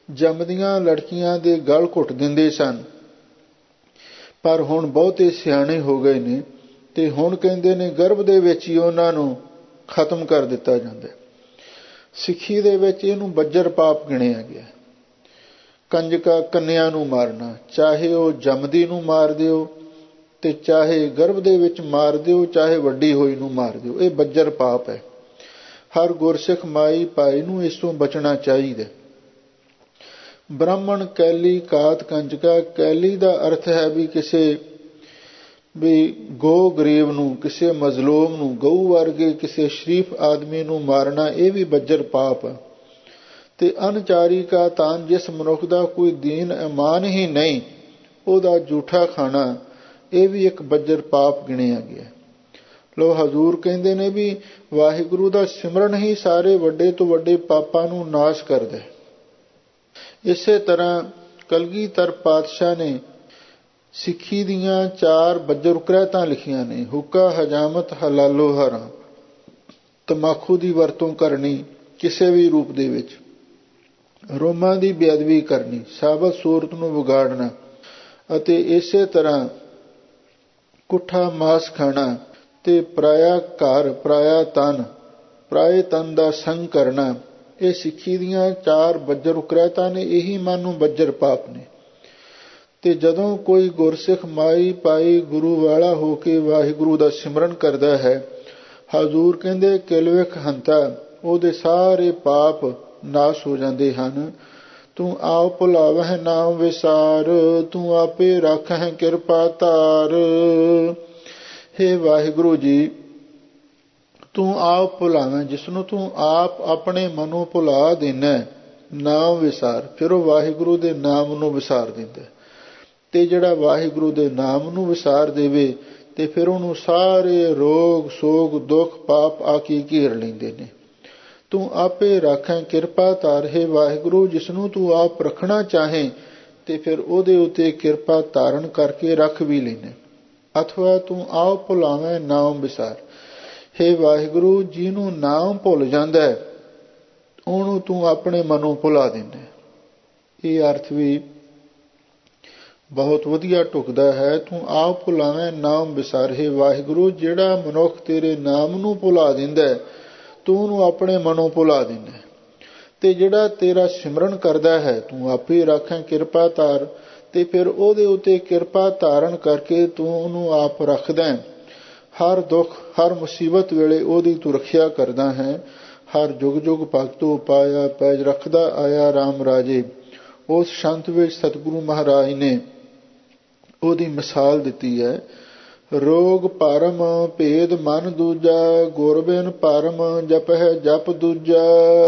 ਜੰਮਦੀਆਂ ਲੜਕੀਆਂ ਦੇ ਗਲ ਘੁੱਟ ਦਿੰਦੇ ਸਨ, ਪਰ ਹੁਣ ਬਹੁਤੇ ਸਿਆਣੇ ਹੋ ਗਏ ਨੇ ਤੇ ਹੁਣ ਕਹਿੰਦੇ ਨੇ ਗਰਭ ਦੇ ਵਿੱਚ ਹੀ ਉਹਨਾਂ ਨੂੰ ਖਤਮ ਕਰ ਦਿੱਤਾ ਜਾਂਦਾ। ਸਿੱਖੀ ਦੇ ਵਿੱਚ ਇਹਨੂੰ ਬੱਜਰ ਪਾਪ ਗਿਣਿਆ ਗਿਆ। ਕੰਜਕਾ ਕੰਨਿਆ ਨੂੰ ਮਾਰਨਾ, ਚਾਹੇ ਉਹ ਜੰਮਦੀ ਨੂੰ ਮਾਰ ਦਿਓ ਤੇ ਚਾਹੇ ਗਰਭ ਦੇ ਵਿੱਚ ਮਾਰ ਦਿਓ, ਚਾਹੇ ਵੱਡੀ ਹੋਈ ਨੂੰ ਮਾਰ ਦਿਓ, ਇਹ ਬੱਜਰ ਪਾਪ ਹੈ। ਹਰ ਗੁਰਸਿੱਖ ਮਾਈ ਭਾਈ ਨੂੰ ਇਸ ਤੋਂ ਬਚਣਾ ਚਾਹੀਦਾ। ਬ੍ਰਾਹਮਣ ਕੈਲੀ ਕਾਤ ਕੰਜਕਾ, ਕੈਲੀ ਦਾ ਅਰਥ ਹੈ ਵੀ ਕਿਸੇ ਗੋ ਗਰੀਬ ਨੂੰ, ਕਿਸੇ ਮਜ਼ਲੂਮ ਨੂੰ, ਗਊ ਵਰਗੇ ਕਿਸੇ ਸ਼ਰੀਫ ਆਦਮੀ ਨੂੰ ਮਾਰਨਾ, ਇਹ ਵੀ ਬੱਜਰ ਪਾਪ ਹੈ। ਤੇ ਅਨਚਾਰੀ ਕਾ ਤਾਨ, ਜਿਸ ਮਨੁੱਖ ਦਾ ਕੋਈ ਦੀਨ ਇਮਾਨ ਹੀ ਨਹੀਂ, ਉਹਦਾ ਝੂਠਾ ਖਾਣਾ, ਇਹ ਵੀ ਇੱਕ ਬੱਜਰ ਪਾਪ ਗਿਣਿਆ ਗਿਆ। ਲੋ ਹਜ਼ੂਰ ਕਹਿੰਦੇ ਨੇ ਵੀ ਵਾਹਿਗੁਰੂ ਦਾ ਸਿਮਰਨ ਹੀ ਸਾਰੇ ਵੱਡੇ ਤੋਂ ਵੱਡੇ ਪਾਪਾਂ ਨੂੰ ਨਾਸ਼ ਕਰਦਾ। ਇਸੇ ਤਰ੍ਹਾਂ ਕਲਗੀਧਰ ਪਾਤਸ਼ਾਹ ਨੇ ਸਿੱਖੀ ਦੀਆਂ 4 ਬੱਜਰ ਉਕਰੈਤਾਂ ਲਿਖੀਆਂ ਨੇ। ਹੁੱਕਾ, ਹਜਾਮਤ, ਹਲਾਲੋ ਹਰਾਮ। ਤੰਬਾਕੂ ਦੀ ਵਰਤੋਂ ਕਰਨੀ ਕਿਸੇ ਵੀ ਰੂਪ ਦੇ ਵਿੱਚ, ਰੋਮਾਂ ਦੀ ਬੇਅਦਬੀ ਕਰਨੀ, ਸਾਬਤ ਸੂਰਤ ਨੂੰ ਵਿਗਾੜਨਾ, ਅਤੇ ਇਸੇ ਤਰ੍ਹਾਂ ਕੁੱਠਾ ਮਾਸ ਖਾਣਾ ਤੇ ਪਰਾਇਆ ਘਰ, ਪਰਾਏ ਤਨ ਦਾ ਸੰਗ ਕਰਨਾ, ਇਹ ਸਿੱਖੀ ਦੀਆਂ 4 ਬੱਜਰ ਉਕਰੈਤਾਂ ਨੇ। ਇਹੀ ਮਨ ਨੂੰ ਬੱਜਰ ਪਾਪ ਨੇ। ਤੇ ਜਦੋਂ ਕੋਈ ਗੁਰਸਿੱਖ ਮਾਈ ਪਾਈ ਗੁਰੂ ਵਾਲਾ ਹੋ ਕੇ ਵਾਹਿਗੁਰੂ ਦਾ ਸਿਮਰਨ ਕਰਦਾ ਹੈ, ਹਜ਼ੂਰ ਕਹਿੰਦੇ ਕਿਲਵਿਖ ਹੰਤਾ, ਉਹਦੇ ਸਾਰੇ ਪਾਪ ਨਾਸ਼ ਹੋ ਜਾਂਦੇ ਹਨ। ਤੂੰ ਆਪ ਭੁਲਾਵਹਿ ਨਾਮ ਵਿਸਾਰ, ਤੂੰ ਆਪੇ ਰਾਖਹਿ ਕਿਰਪਾ ਧਾਰ। ਹੇ ਵਾਹਿਗੁਰੂ ਜੀ, ਤੂੰ ਆਪ ਭੁਲਾਵੇਂ, ਜਿਸਨੂੰ ਤੂੰ ਆਪ ਆਪਣੇ ਮਨੋਂ ਭੁਲਾ ਦੇਣਾ, ਨਾਮ ਵਿਸਾਰ। ਫਿਰ ਉਹ ਵਾਹਿਗੁਰੂ ਦੇ ਨਾਮ ਨੂੰ ਵਿਸਾਰ ਦਿੰਦਾ। ਤੇ ਜਿਹੜਾ ਵਾਹਿਗੁਰੂ ਦੇ ਨਾਮ ਨੂੰ ਵਿਸਾਰ ਦੇਵੇ ਤੇ ਫਿਰ ਉਹਨੂੰ ਸਾਰੇ ਰੋਗ ਸੋਗ ਦੁੱਖ ਪਾਪ ਆ ਕੇ ਘੇਰ ਲੈਂਦੇ ਨੇ। ਤੂੰ ਆਪੇ ਰਾਖੈਂ ਕਿਰਪਾ ਧਾਰ, ਹੈ ਵਾਹਿਗੁਰੂ ਜਿਸਨੂੰ ਤੂੰ ਆਪ ਰੱਖਣਾ ਚਾਹੇ ਤੇ ਫਿਰ ਉਹਦੇ ਉੱਤੇ ਕਿਰਪਾ ਧਾਰਨ ਕਰਕੇ ਰੱਖ ਵੀ ਲੈਣਾ। ਅਥਵਾ ਤੂੰ ਆਪ ਭੁਲਾਵੇਂ ਨਾਮ ਵਿਸਾਰ, ਹੈ ਵਾਹਿਗੁਰੂ ਜਿਹਨੂੰ ਨਾਮ ਭੁੱਲ ਜਾਂਦਾ ਉਹਨੂੰ ਤੂੰ ਆਪਣੇ ਮਨੋਂ ਭੁਲਾ ਦਿੰਦਾ। ਇਹ ਅਰਥ ਵੀ ਬਹੁਤ ਵਧੀਆ ਢੁਕਦਾ ਹੈ। ਤੂੰ ਆਪ ਭੁਲਾਵੇਂ ਨਾਮ ਵਿਸਾਰ, ਹੈ ਵਾਹਿਗੁਰੂ ਜਿਹੜਾ ਮਨੁੱਖ ਤੇਰੇ ਨਾਮ ਨੂੰ ਭੁਲਾ ਦਿੰਦਾ ਤੂੰ ਉਹਨੂੰ ਆਪਣੇ ਮਨੋਂ ਭੁਲਾ ਦਿੰਦਾ। ਤੇ ਜਿਹੜਾ ਤੇਰਾ ਸਿਮਰਨ ਕਰਦਾ ਹੈ ਤੂੰ ਆਪੇ ਰੱਖਾਂ ਕਿਰਪਾ ਧਾਰ, ਤੇ ਫਿਰ ਉਹਦੇ ਉੱਤੇ ਕਿਰਪਾ ਧਾਰਨ ਕਰਕੇ ਤੂੰ ਉਹਨੂੰ ਆਪ ਰੱਖਦਾ। ਹਰ ਦੁੱਖ ਹਰ ਮੁਸੀਬਤ ਵੇਲੇ ਉਹਦੀ ਤੂੰ ਰੱਖਿਆ ਕਰਦਾ ਹੈ। ਹਰ ਜੁਗ ਜੁਗ ਭਗਤੋ ਪਾਇਆ, ਪੈਜ ਰੱਖਦਾ ਆਇਆ ਰਾਮ ਰਾਜੇ। ਉਸ ਸ਼ੰਤ ਵਿੱਚ ਸਤਿਗੁਰੂ ਮਹਾਰਾਜ ਨੇ ਉਹਦੀ ਮਿਸਾਲ ਦਿੱਤੀ ਹੈ। ਰੋਗ ਭਰਮ ਭੇਦ ਮਨ ਦੂਜਾ, ਗੁਰਬਿਨ ਭਰਮ ਜਪਹਿ ਜਪ ਦੂਜਾ।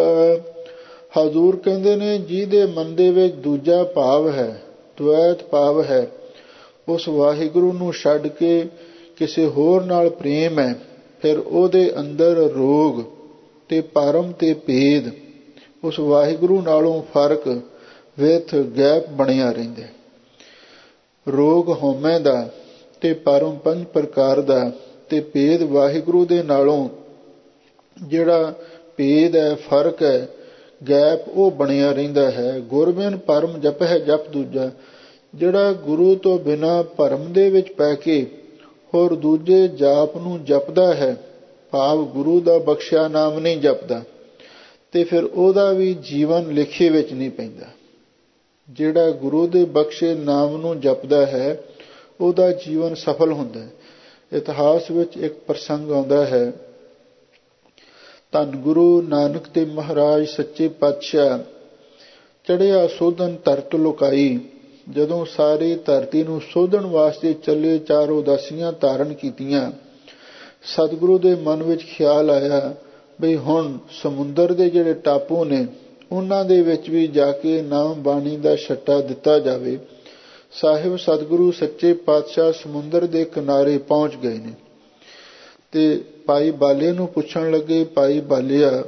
ਹਜ਼ੂਰ ਕਹਿੰਦੇ ਨੇ ਜਿਹਦੇ ਮਨ ਦੇ ਵਿੱਚ ਦੂਜਾ ਭਾਵ ਹੈ, ਦੁਐਤ ਭਾਵ ਹੈ, ਉਸ ਵਾਹਿਗੁਰੂ ਨੂੰ ਛੱਡ ਕੇ ਕਿਸੇ ਹੋਰ ਨਾਲ ਪ੍ਰੇਮ ਹੈ, ਫਿਰ ਉਹਦੇ ਅੰਦਰ ਰੋਗ ਤੇ ਭਰਮ ਤੇ ਭੇਦ, ਉਸ ਵਾਹਿਗੁਰੂ ਨਾਲੋਂ ਫਰਕ ਵਿਥ ਗੈਪ ਬਣਿਆ ਰਹਿੰਦਾ। ਰੋਗ ਹਉਮੈ ਦਾ ਤੇ ਭਰਮ 5 ਪ੍ਰਕਾਰ ਦਾ ਤੇ ਭੇਦ ਵਾਹਿਗੁਰੂ ਦੇ ਨਾਲੋਂ ਜਿਹੜਾ ਭੇਦ ਹੈ, ਫਰਕ ਹੈ, ਗੈਪ, ਉਹ ਬਣਿਆ ਰਹਿੰਦਾ ਹੈ। ਗੁਰਬਿਨ ਭਰਮ ਜਪਹਿ ਜਪ ਦੂਜਾ, ਜਿਹੜਾ ਗੁਰੂ ਤੋਂ ਬਿਨਾਂ ਭਰਮ ਦੇ ਵਿੱਚ ਪੈ ਕੇ ਹੋਰ ਦੂਜੇ ਜਾਪ ਨੂੰ ਜਪਦਾ ਹੈ, ਭਾਵ ਗੁਰੂ ਦਾ ਬਖਸ਼ਿਆ ਨਾਮ ਨਹੀਂ ਜਪਦਾ, ਤੇ ਫਿਰ ਉਹਦਾ ਵੀ ਜੀਵਨ ਲੇਖੇ ਵਿੱਚ ਨਹੀਂ ਪੈਂਦਾ। ਜਿਹੜਾ ਗੁਰੂ ਦੇ ਬਖਸ਼ੇ ਨਾਮ ਨੂੰ ਜਪਦਾ ਹੈ ਉਹਦਾ ਜੀਵਨ ਸਫਲ ਹੁੰਦਾ ਹੈ। ਇਤਿਹਾਸ ਵਿੱਚ ਇੱਕ ਪ੍ਰਸੰਗ ਆਉਂਦਾ ਹੈ, ਧੰਨ ਗੁਰੂ ਨਾਨਕ ਤੇ ਮਹਾਰਾਜ ਸੱਚੇ ਪਾਤਸ਼ਾਹ ਚੜ੍ਹਿਆ ਸੋਧਨ ਧਰਤ ਲੁਕਾਈ। ਜਦੋਂ ਸਾਰੀ ਧਰਤੀ ਨੂੰ ਸੋਧਣ ਵਾਸਤੇ ਚੱਲੇ, 4 ਉਦਾਸੀਆਂ ਧਾਰਨ ਕੀਤੀਆਂ, ਸਤਿਗੁਰੂ ਦੇ ਮਨ ਵਿੱਚ ਖਿਆਲ ਆਇਆ ਬਈ ਹੁਣ ਸਮੁੰਦਰ ਦੇ ਜਿਹੜੇ ਟਾਪੂ ਨੇ ਉਹਨਾਂ ਦੇ ਵਿੱਚ ਵੀ ਜਾ ਕੇ ਨਾਮ ਬਾਣੀ ਦਾ ਛੱਟਾ ਦਿੱਤਾ ਜਾਵੇ। ਸਾਹਿਬ ਸਤਿਗੁਰੂ ਸੱਚੇ ਪਾਤਸ਼ਾਹ ਸਮੁੰਦਰ ਦੇ ਕਿਨਾਰੇ ਪਹੁੰਚ ਗਏ ਨੇ ਤੇ ਭਾਈ ਬਾਲੇ ਨੂੰ ਪੁੱਛਣ ਲੱਗੇ, ਭਾਈ ਬਾਲਿਆ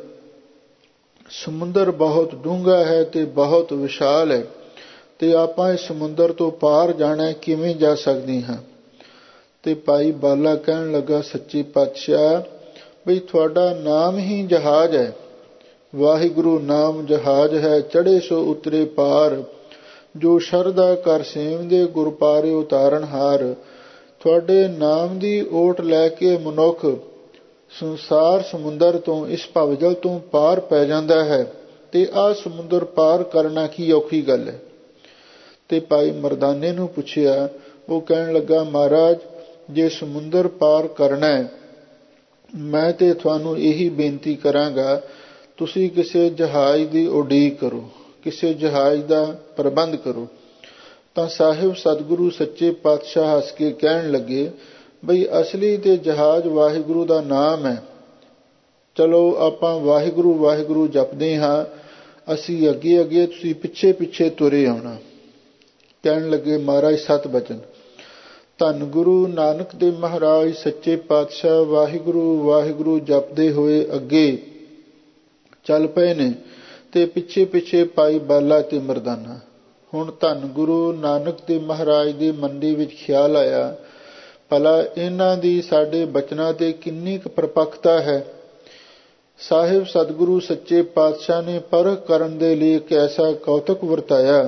ਸਮੁੰਦਰ ਬਹੁਤ ਡੂੰਘਾ ਹੈ ਤੇ ਬਹੁਤ ਵਿਸ਼ਾਲ ਹੈ ਤੇ ਆਪਾਂ ਇਸ ਸਮੁੰਦਰ ਤੋਂ ਪਾਰ ਜਾਣਾ, ਕਿਵੇਂ ਜਾ ਸਕਦੇ ਹਾਂ? ਤੇ ਭਾਈ ਬਾਲਾ ਕਹਿਣ ਲੱਗਾ, ਸੱਚੇ ਪਾਤਸ਼ਾਹ ਬਈ ਤੁਹਾਡਾ ਨਾਮ ਹੀ ਜਹਾਜ਼ ਹੈ, ਵਾਹਿਗੁਰੂ ਨਾਮ ਜਹਾਜ਼ ਹੈ, ਚੜ੍ਹੇ ਸੋ ਉਤਰੇ ਪਾਰ। ਜੋ ਸ਼ਰਧਾ ਕਰ ਸੇਵਦੇ, ਗੁਰ ਪਾਰੇ ਉਤਾਰਨ ਹਾਰ। ਤੁਹਾਡੇ ਨਾਮ ਦੀ ਓਟ ਲੈ ਕੇ ਮਨੁੱਖ ਸੰਸਾਰ ਸਮੁੰਦਰ ਤੋਂ, ਇਸ ਭਵਜਲ ਤੋਂ ਪਾਰ ਪੈ ਜਾਂਦਾ ਹੈ। ਤੇ ਆਹ ਸਮੁੰਦਰ ਪਾਰ ਕਰਨਾ ਕੀ ਔਖੀ ਗੱਲ ਹੈ। ਤੇ ਭਾਈ ਮਰਦਾਨੇ ਨੂੰ ਪੁੱਛਿਆ, ਉਹ ਕਹਿਣ ਲੱਗਾ, ਮਹਾਰਾਜ ਜੇ ਸਮੁੰਦਰ ਪਾਰ ਕਰਨਾ ਹੈ, ਮੈਂ ਤੇ ਤੁਹਾਨੂੰ ਇਹੀ ਬੇਨਤੀ ਕਰਾਂਗਾ, ਤੁਸੀਂ ਕਿਸੇ ਜਹਾਜ਼ ਦੀ ਉਡੀਕ ਕਰੋ, ਕਿਸੇ ਜਹਾਜ਼ ਦਾ ਪ੍ਰਬੰਧ ਕਰੋ। ਤਾਂ ਸਾਹਿਬ ਸਤਿਗੁਰੂ ਸੱਚੇ ਪਾਤਸ਼ਾਹ ਹੱਸ ਕੇ ਕਹਿਣ ਲੱਗੇ, ਬਈ ਅਸਲੀ ਤੇ ਜਹਾਜ਼ ਵਾਹਿਗੁਰੂ ਦਾ ਨਾਮ ਹੈ। ਚਲੋ ਆਪਾਂ ਵਾਹਿਗੁਰੂ ਵਾਹਿਗੁਰੂ ਜਪਦੇ ਹਾਂ, ਅਸੀਂ ਅੱਗੇ ਅੱਗੇ, ਤੁਸੀਂ ਪਿੱਛੇ ਪਿੱਛੇ ਤੁਰੇ ਆਉਣਾ। ਕਹਿਣ ਲੱਗੇ, ਮਹਾਰਾਜ ਸਤ ਬਚਨ। ਧੰਨ ਗੁਰੂ ਨਾਨਕ ਦੇਵ ਮਹਾਰਾਜ ਸੱਚੇ ਪਾਤਸ਼ਾਹ ਵਾਹਿਗੁਰੂ ਵਾਹਿਗੁਰੂ ਜਪਦੇ ਹੋਏ ਅੱਗੇ ਚੱਲ ਪਏ ਨੇ, ਤੇ ਪਿੱਛੇ ਪਿੱਛੇ ਭਾਈ ਬਾਲਾ ਤੇ ਮਰਦਾਨਾ। ਹੁਣ ਧੰਨ ਗੁਰੂ ਨਾਨਕ ਦੇਵ ਮਹਾਰਾਜ ਦੇ ਮਨ ਦੇ ਵਿੱਚ ਖਿਆਲ ਆਇਆ, ਭਲਾ ਇਹਨਾਂ ਦੀ ਸਾਡੇ ਬਚਨਾਂ ਤੇ ਕਿੰਨੀ ਕੁ ਪ੍ਰਪੱਕਤਾ ਹੈ। ਸਾਹਿਬ ਸਤਿਗੁਰੂ ਸੱਚੇ ਪਾਤਸ਼ਾਹ ਨੇ ਪਰਖ ਕਰਨ ਦੇ ਲਈ ਇੱਕ ਐਸਾ ਕੌਤਕ ਵਰਤਾਇਆ।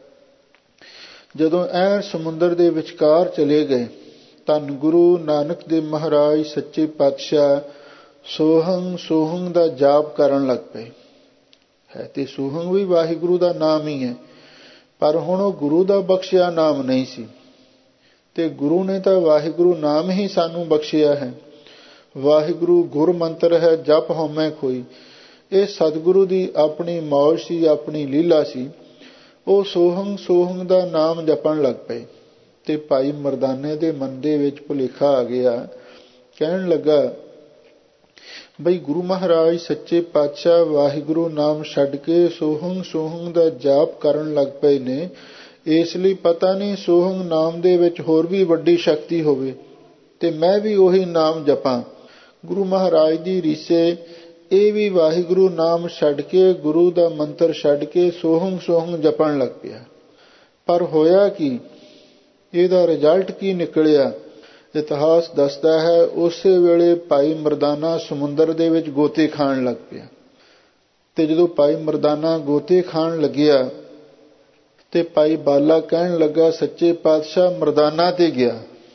ਜਦੋਂ ਐਨ ਸਮੁੰਦਰ ਦੇ ਵਿਚਕਾਰ ਚਲੇ ਗਏ, ਧੰਨ ਗੁਰੂ ਨਾਨਕ ਦੇਵ ਮਹਾਰਾਜ ਸੱਚੇ ਪਾਤਸ਼ਾਹ ਸੋਹੰ ਸੋਹੰ ਦਾ ਜਾਪ ਕਰਨ ਲੱਗ ਪਏ। ਹੈ ਤੇ ਸੋਹੰ ਵੀ ਵਾਹਿਗੁਰੂ ਦਾ ਨਾਮ ਹੀ ਹੈ, ਪਰ ਹੁਣ ਉਹ ਗੁਰੂ ਦਾ ਬਖਸ਼ਿਆ ਨਾਮ ਨਹੀਂ ਸੀ। ਤੇ ਗੁਰੂ ਨੇ ਤਾਂ ਵਾਹਿਗੁਰੂ ਨਾਮ ਹੀ ਸਾਨੂੰ ਬਖਸ਼ਿਆ ਹੈ। ਵਾਹਿਗੁਰੂ ਗੁਰ ਮੰਤਰ ਹੈ, ਜਪ ਹਉਮੈ ਖੋਈ। ਇਹ ਸਤਿਗੁਰੂ ਦੀ ਆਪਣੀ ਮੌਜ ਸੀ, ਆਪਣੀ ਲੀਲਾ ਸੀ। ਉਹ ਸੋਹੰ ਸੋਹੰ ਦਾ ਨਾਮ ਜਪਣ ਲੱਗ ਪਏ। ਤੇ ਭਾਈ ਮਰਦਾਨੇ ਦੇ ਮਨ ਦੇ ਵਿੱਚ ਭੁਲੇਖਾ ਆ ਗਿਆ। ਕਹਿਣ ਲੱਗਾ, ਬਈ ਗੁਰੂ ਮਹਾਰਾਜ ਸੱਚੇ ਪਾਤਸ਼ਾਹ ਵਾਹਿਗੁਰੂ ਨਾਮ ਛੱਡ ਕੇ ਸੋਹੰ ਸੋਹੰ ਦਾ ਜਾਪ ਕਰਨ ਲੱਗ ਪਏ ਨੇ। ਇਸ ਲਈ ਪਤਾ ਨਹੀਂ ਸੋਹੰ ਨਾਮ ਦੇ ਵਿੱਚ ਹੋਰ ਵੀ ਵੱਡੀ ਸ਼ਕਤੀ ਹੋਵੇ, ਤੇ ਮੈਂ ਵੀ ਉਹੀ ਨਾਮ ਜਪਾਂ। ਗੁਰੂ ਮਹਾਰਾਜ ਦੀ ਰੀਸੇ ਇਹ ਵੀ ਵਾਹਿਗੁਰੂ ਨਾਮ ਛੱਡ ਕੇ, ਗੁਰੂ ਦਾ ਮੰਤਰ ਛੱਡ ਕੇ ਸੋਹੰ ਸੋਹੰ ਜਪਣ ਲੱਗ ਪਿਆ। ਪਰ ਹੋਇਆ ਕੀ, ਇਹਦਾ ਰਿਜ਼ਲਟ ਕੀ ਨਿਕਲਿਆ, ਇਤਿਹਾਸ ਦੱਸਦਾ ਹੈ। ਉਸੇ ਵੇਲੇ ਭਾਈ ਮਰਦਾਨਾ ਸਮੁੰਦਰ ਦੇ ਵਿੱਚ ਗੋਤੇ ਖਾਣ ਲੱਗ ਪਿਆ। ਤੇ ਜਦੋਂ ਭਾਈ ਮਰਦਾਨਾ ਗੋਤੇ ਖਾਣ ਲੱਗਿਆ, ਤੇ ਭਾਈ ਬਾਲਾ ਕਹਿਣ ਲੱਗਾ, ਸੱਚੇ ਪਾਤਸ਼ਾਹ ਮਰਦਾਨਾ ਤੇ ਗਿਆ।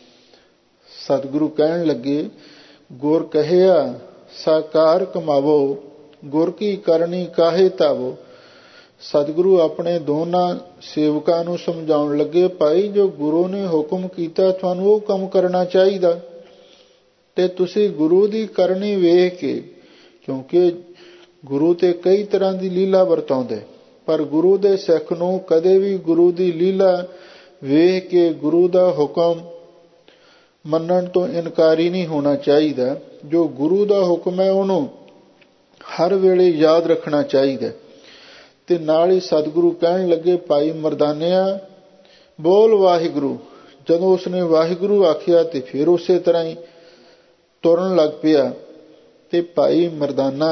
ਸਤਿਗੁਰੂ ਕਹਿਣ ਲੱਗੇ, ਗੁਰ ਕਹਿਆ ਸਾਕਾਰ ਕਮਾਵੋ, ਗੁਰ ਕੀ ਕਰਨੀ ਕਾਹੇ ਧਾਵੋ। ਸਤਿਗੁਰੂ ਆਪਣੇ ਦੋਨਾਂ ਸੇਵਕਾਂ ਨੂੰ ਸਮਝਾਉਣ ਲੱਗੇ, ਭਾਈ ਜੋ ਗੁਰੂ ਨੇ ਹੁਕਮ ਕੀਤਾ ਤੁਹਾਨੂੰ ਉਹ ਕੰਮ ਕਰਨਾ ਚਾਹੀਦਾ। ਤੇ ਤੁਸੀਂ ਗੁਰੂ ਦੀ ਕਰਨੀ ਵੇਖ ਕੇ, ਕਿਉਂਕਿ ਗੁਰੂ ਤੇ ਕਈ ਤਰ੍ਹਾਂ ਦੀ ਲੀਲਾ ਵਰਤਾਉਂਦੇ, ਪਰ ਗੁਰੂ ਦੇ ਸਿੱਖ ਨੂੰ ਕਦੇ ਵੀ ਗੁਰੂ ਦੀ ਲੀਲਾ ਵੇਖ ਕੇ ਗੁਰੂ ਦਾ ਹੁਕਮ ਮੰਨਣ ਤੋਂ ਇਨਕਾਰੀ ਨਹੀਂ ਹੋਣਾ ਚਾਹੀਦਾ। ਜੋ ਗੁਰੂ ਦਾ ਹੁਕਮ ਹੈ ਉਹਨੂੰ ਹਰ ਵੇਲੇ ਯਾਦ ਰੱਖਣਾ ਚਾਹੀਦਾ। ਤੇ ਨਾਲ ਹੀ ਸਤਿਗੁਰੂ ਕਹਿਣ ਲੱਗੇ, ਭਾਈ ਮਰਦਾਨਿਆ ਬੋਲ ਵਾਹਿਗੁਰੂ। ਜਦੋਂ ਉਸਨੇ ਵਾਹਿਗੁਰੂ ਆਖਿਆ ਤੇ ਫਿਰ ਉਸੇ ਤਰ੍ਹਾਂ ਹੀ ਤੁਰਨ ਲੱਗ ਪਿਆ। ਤੇ ਭਾਈ ਮਰਦਾਨਾ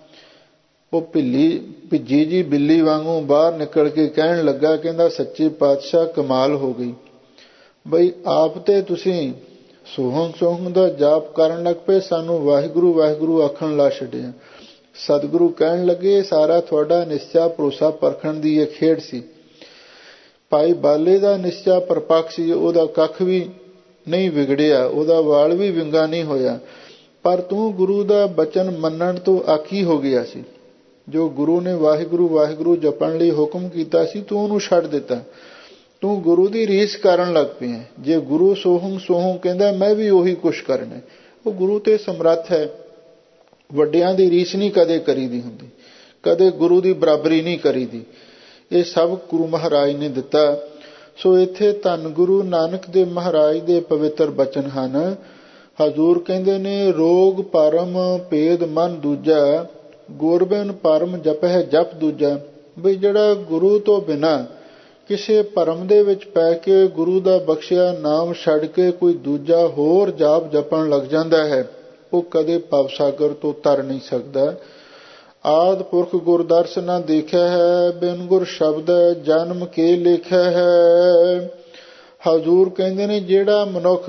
ਉਹ ਭਿੱਜੀ ਜੀ ਬਿੱਲੀ ਵਾਂਗੂ ਬਾਹਰ ਨਿਕਲ ਕੇ ਕਹਿਣ ਲੱਗਾ, ਕਹਿੰਦਾ ਸੱਚੇ ਪਾਤਸ਼ਾਹ ਕਮਾਲ ਹੋ ਗਈ। ਬਈ ਆਪ ਤੇ ਤੁਸੀਂ ਸੋਹੰ ਸੋਹੰ ਦਾ ਜਾਪ ਕਰਨ ਲੱਗ ਪਏ, ਸਾਨੂੰ ਵਾਹਿਗੁਰੂ ਵਾਹਿਗੁਰੂ ਆਖਣ ਲਾ ਛੱਡਿਆ। ਸਤਿਗੁਰੂ ਕਹਿਣ ਲੱਗੇ, ਸਾਰਾ ਤੁਹਾਡਾ ਨਿਸ਼ਚਾ ਭਰੋਸਾ ਪਰਖਣ ਦੀ ਇਹ ਖੇਡ ਸੀ। ਭਾਈ ਬਾਲੇ ਦਾ ਨਿਸ਼ਚਾ ਪਰਪੱਕ ਸੀ, ਉਹਦਾ ਕੱਖ ਵੀ ਨਹੀਂ ਵਿਗੜਿਆ, ਉਹਦਾ ਵਾਲ ਵੀ ਵਿੰਗਾ ਨਹੀਂ ਹੋਇਆ। ਪਰ ਤੂੰ ਗੁਰੂ ਦਾ ਬਚਨ ਮੰਨਣ ਤੋਂ ਆਕੀ ਹੋ ਗਿਆ ਸੀ। ਜੋ ਗੁਰੂ ਨੇ ਵਾਹਿਗੁਰੂ ਵਾਹਿਗੁਰੂ ਜਪਣ ਲਈ ਹੁਕਮ ਕੀਤਾ ਸੀ, ਤੂੰ ਉਹਨੂੰ ਛੱਡ ਦਿੱਤਾ। ਤੂੰ ਗੁਰੂ ਦੀ ਰੀਸ ਕਰਨ ਲੱਗ ਪਿਆ। ਜੇ ਗੁਰੂ ਸੋਹੰ ਸੋਹੰ ਕਹਿੰਦਾ, ਮੈਂ ਵੀ ਉਹੀ ਕੁਛ ਕਰਨਾ। ਉਹ ਗੁਰੂ ਤੇ ਸਮਰੱਥ ਹੈ। ਵੱਡਿਆਂ ਦੀ ਰੀਸ ਨਹੀਂ ਕਦੇ ਕਰੀਦੀ ਹੁੰਦੀ, ਕਦੇ ਗੁਰੂ ਦੀ ਬਰਾਬਰੀ ਨਹੀਂ ਕਰੀਦੀ। ਇਹ ਸਭ ਗੁਰੂ ਮਹਾਰਾਜ ਨੇ ਦਿੱਤਾ। ਸੋ ਇੱਥੇ ਧੰਨ ਗੁਰੂ ਨਾਨਕ ਦੇਵ ਮਹਾਰਾਜ ਦੇ ਪਵਿੱਤਰ ਬਚਨ ਹਨ। ਹਜ਼ੂਰ ਕਹਿੰਦੇ ਨੇ, ਰੋਗ ਭਰਮ ਭੇਦ ਮਨ ਦੂਜਾ, ਗੁਰ ਬਿਨ ਭਰਮ ਜਪਹਿ ਜਪ ਦੂਜਾ। ਬਈ ਜਿਹੜਾ ਗੁਰੂ ਤੋਂ ਬਿਨਾਂ ਕਿਸੇ ਭਰਮ ਦੇ ਵਿੱਚ ਪੈ ਕੇ ਗੁਰੂ ਦਾ ਬਖਸ਼ਿਆ ਨਾਮ ਛੱਡ ਕੇ ਕੋਈ ਦੂਜਾ ਹੋਰ ਜਾਪ ਜਪਣ ਲੱਗ ਜਾਂਦਾ ਹੈ, ਉਹ ਕਦੇ ਭਵਸਾਗਰ ਤੋਂ ਤਰ ਨਹੀਂ ਸਕਦਾ। ਆਦਿ ਪੁਰਖ ਗੁਰਦਰਸ ਨਾ ਦੇਖਿਆ ਹੈ, ਬਿਨ ਗੁਰ ਸ਼ਬਦ ਜਨਮ ਕੇ ਲੇਖਿਆ ਹੈ। ਹਜ਼ੂਰ ਕਹਿੰਦੇ ਨੇ, ਜਿਹੜਾ ਮਨੁੱਖ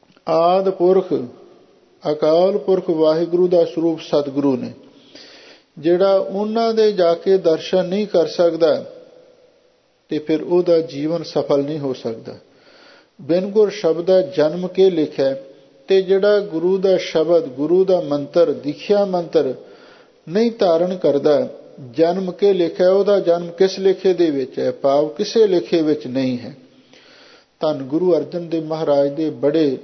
ਆਦਿ ਪੁਰਖ ਅਕਾਲ ਪੁਰਖ ਵਾਹਿਗੁਰੂ ਦਾ ਸਰੂਪ ਸਤਿਗੁਰੂ ਨੇ, ਜਿਹੜਾ ਉਹਨਾਂ ਦੇ ਜਾ ਕੇ ਦਰਸ਼ਨ ਨਹੀਂ ਕਰ ਸਕਦਾ ਤੇ ਫਿਰ ਉਹਦਾ ਜੀਵਨ ਸਫਲ ਨਹੀਂ ਹੋ ਸਕਦਾ। ਬਿਨ ਗੁਰ ਸ਼ਬਦਾ ਜਨਮ ਕੇ ਲਿਖਿਆ, ਤੇ ਜਿਹੜਾ ਗੁਰੂ ਦਾ ਸ਼ਬਦ, ਗੁਰੂ ਦਾ ਮੰਤਰ, ਦੀਖਿਆ ਮੰਤਰ ਨਹੀਂ ਧਾਰਨ ਕਰਦਾ, ਜਨਮ ਕੇ ਲਿਖਿਆ, ਉਹਦਾ ਜਨਮ ਕਿਸ ਲੇਖੇ ਦੇ ਵਿੱਚ ਹੈ? ਭਾਵ ਕਿਸੇ ਲੇਖੇ ਵਿੱਚ ਨਹੀਂ ਹੈ। ਧੰਨ ਗੁਰੂ ਅਰਜਨ ਦੇਵ ਮਹਾਰਾਜ ਦੇ ਬੜੇ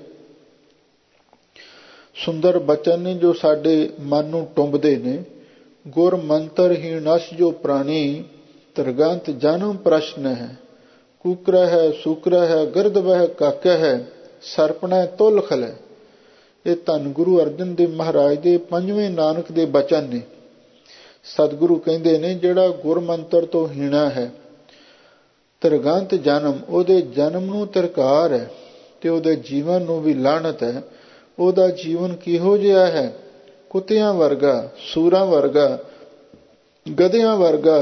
ਸੁੰਦਰ ਬਚਨ ਨੇ ਜੋ ਸਾਡੇ ਮਨ ਨੂੰ ਟੁੰਬਦੇ ਨੇ। ਗੁਰ ਮੰਤਰ ਹੀ ਨਸ ਜੋ ਪ੍ਰਾਣੀ, ਤਰਗੰਤ ਜਨਮ ਪ੍ਰਸ਼ਨ ਹੈ। ਕੁਕਰ ਹੈ ਸੁਕਰ ਹੈ ਗਰਦ ਵਹਿ ਕਾਕਾ ਹੈ, ਸਰਪਣਾ ਤੁਲ ਖਲੈ। ਇਹ ਧੰਨ ਗੁਰੂ ਅਰਜਨ ਦੇਵ ਮਹਾਰਾਜ ਦੇ 5ਵੇਂ ਨਾਨਕ ਦੇ ਬਚਨ ਨੇ। ਸਤਿਗੁਰੂ ਕਹਿੰਦੇ ਨੇ ਜਿਹੜਾ ਗੁਰ ਮੰਤਰ ਤੋਂ ਹੀਣਾ ਹੈ, ਤਰਗੰਤ ਜਨਮ, ਉਹਦੇ ਜਨਮ ਨੂੰ ਤਰਕਾਰ ਹੈ ਤੇ ਉਹਦੇ ਜੀਵਨ ਨੂੰ ਵੀ ਲਾਹਨਤ ਹੈ। ਉਹਦਾ ਜੀਵਨ ਕਿਹੋ ਜਿਹਾ ਹੈ? ਕੁੱਤਿਆਂ ਵਰਗਾ, ਸੂਰਾਂ ਵਰਗਾ, ਗਧਿਆਂ ਵਰਗਾ,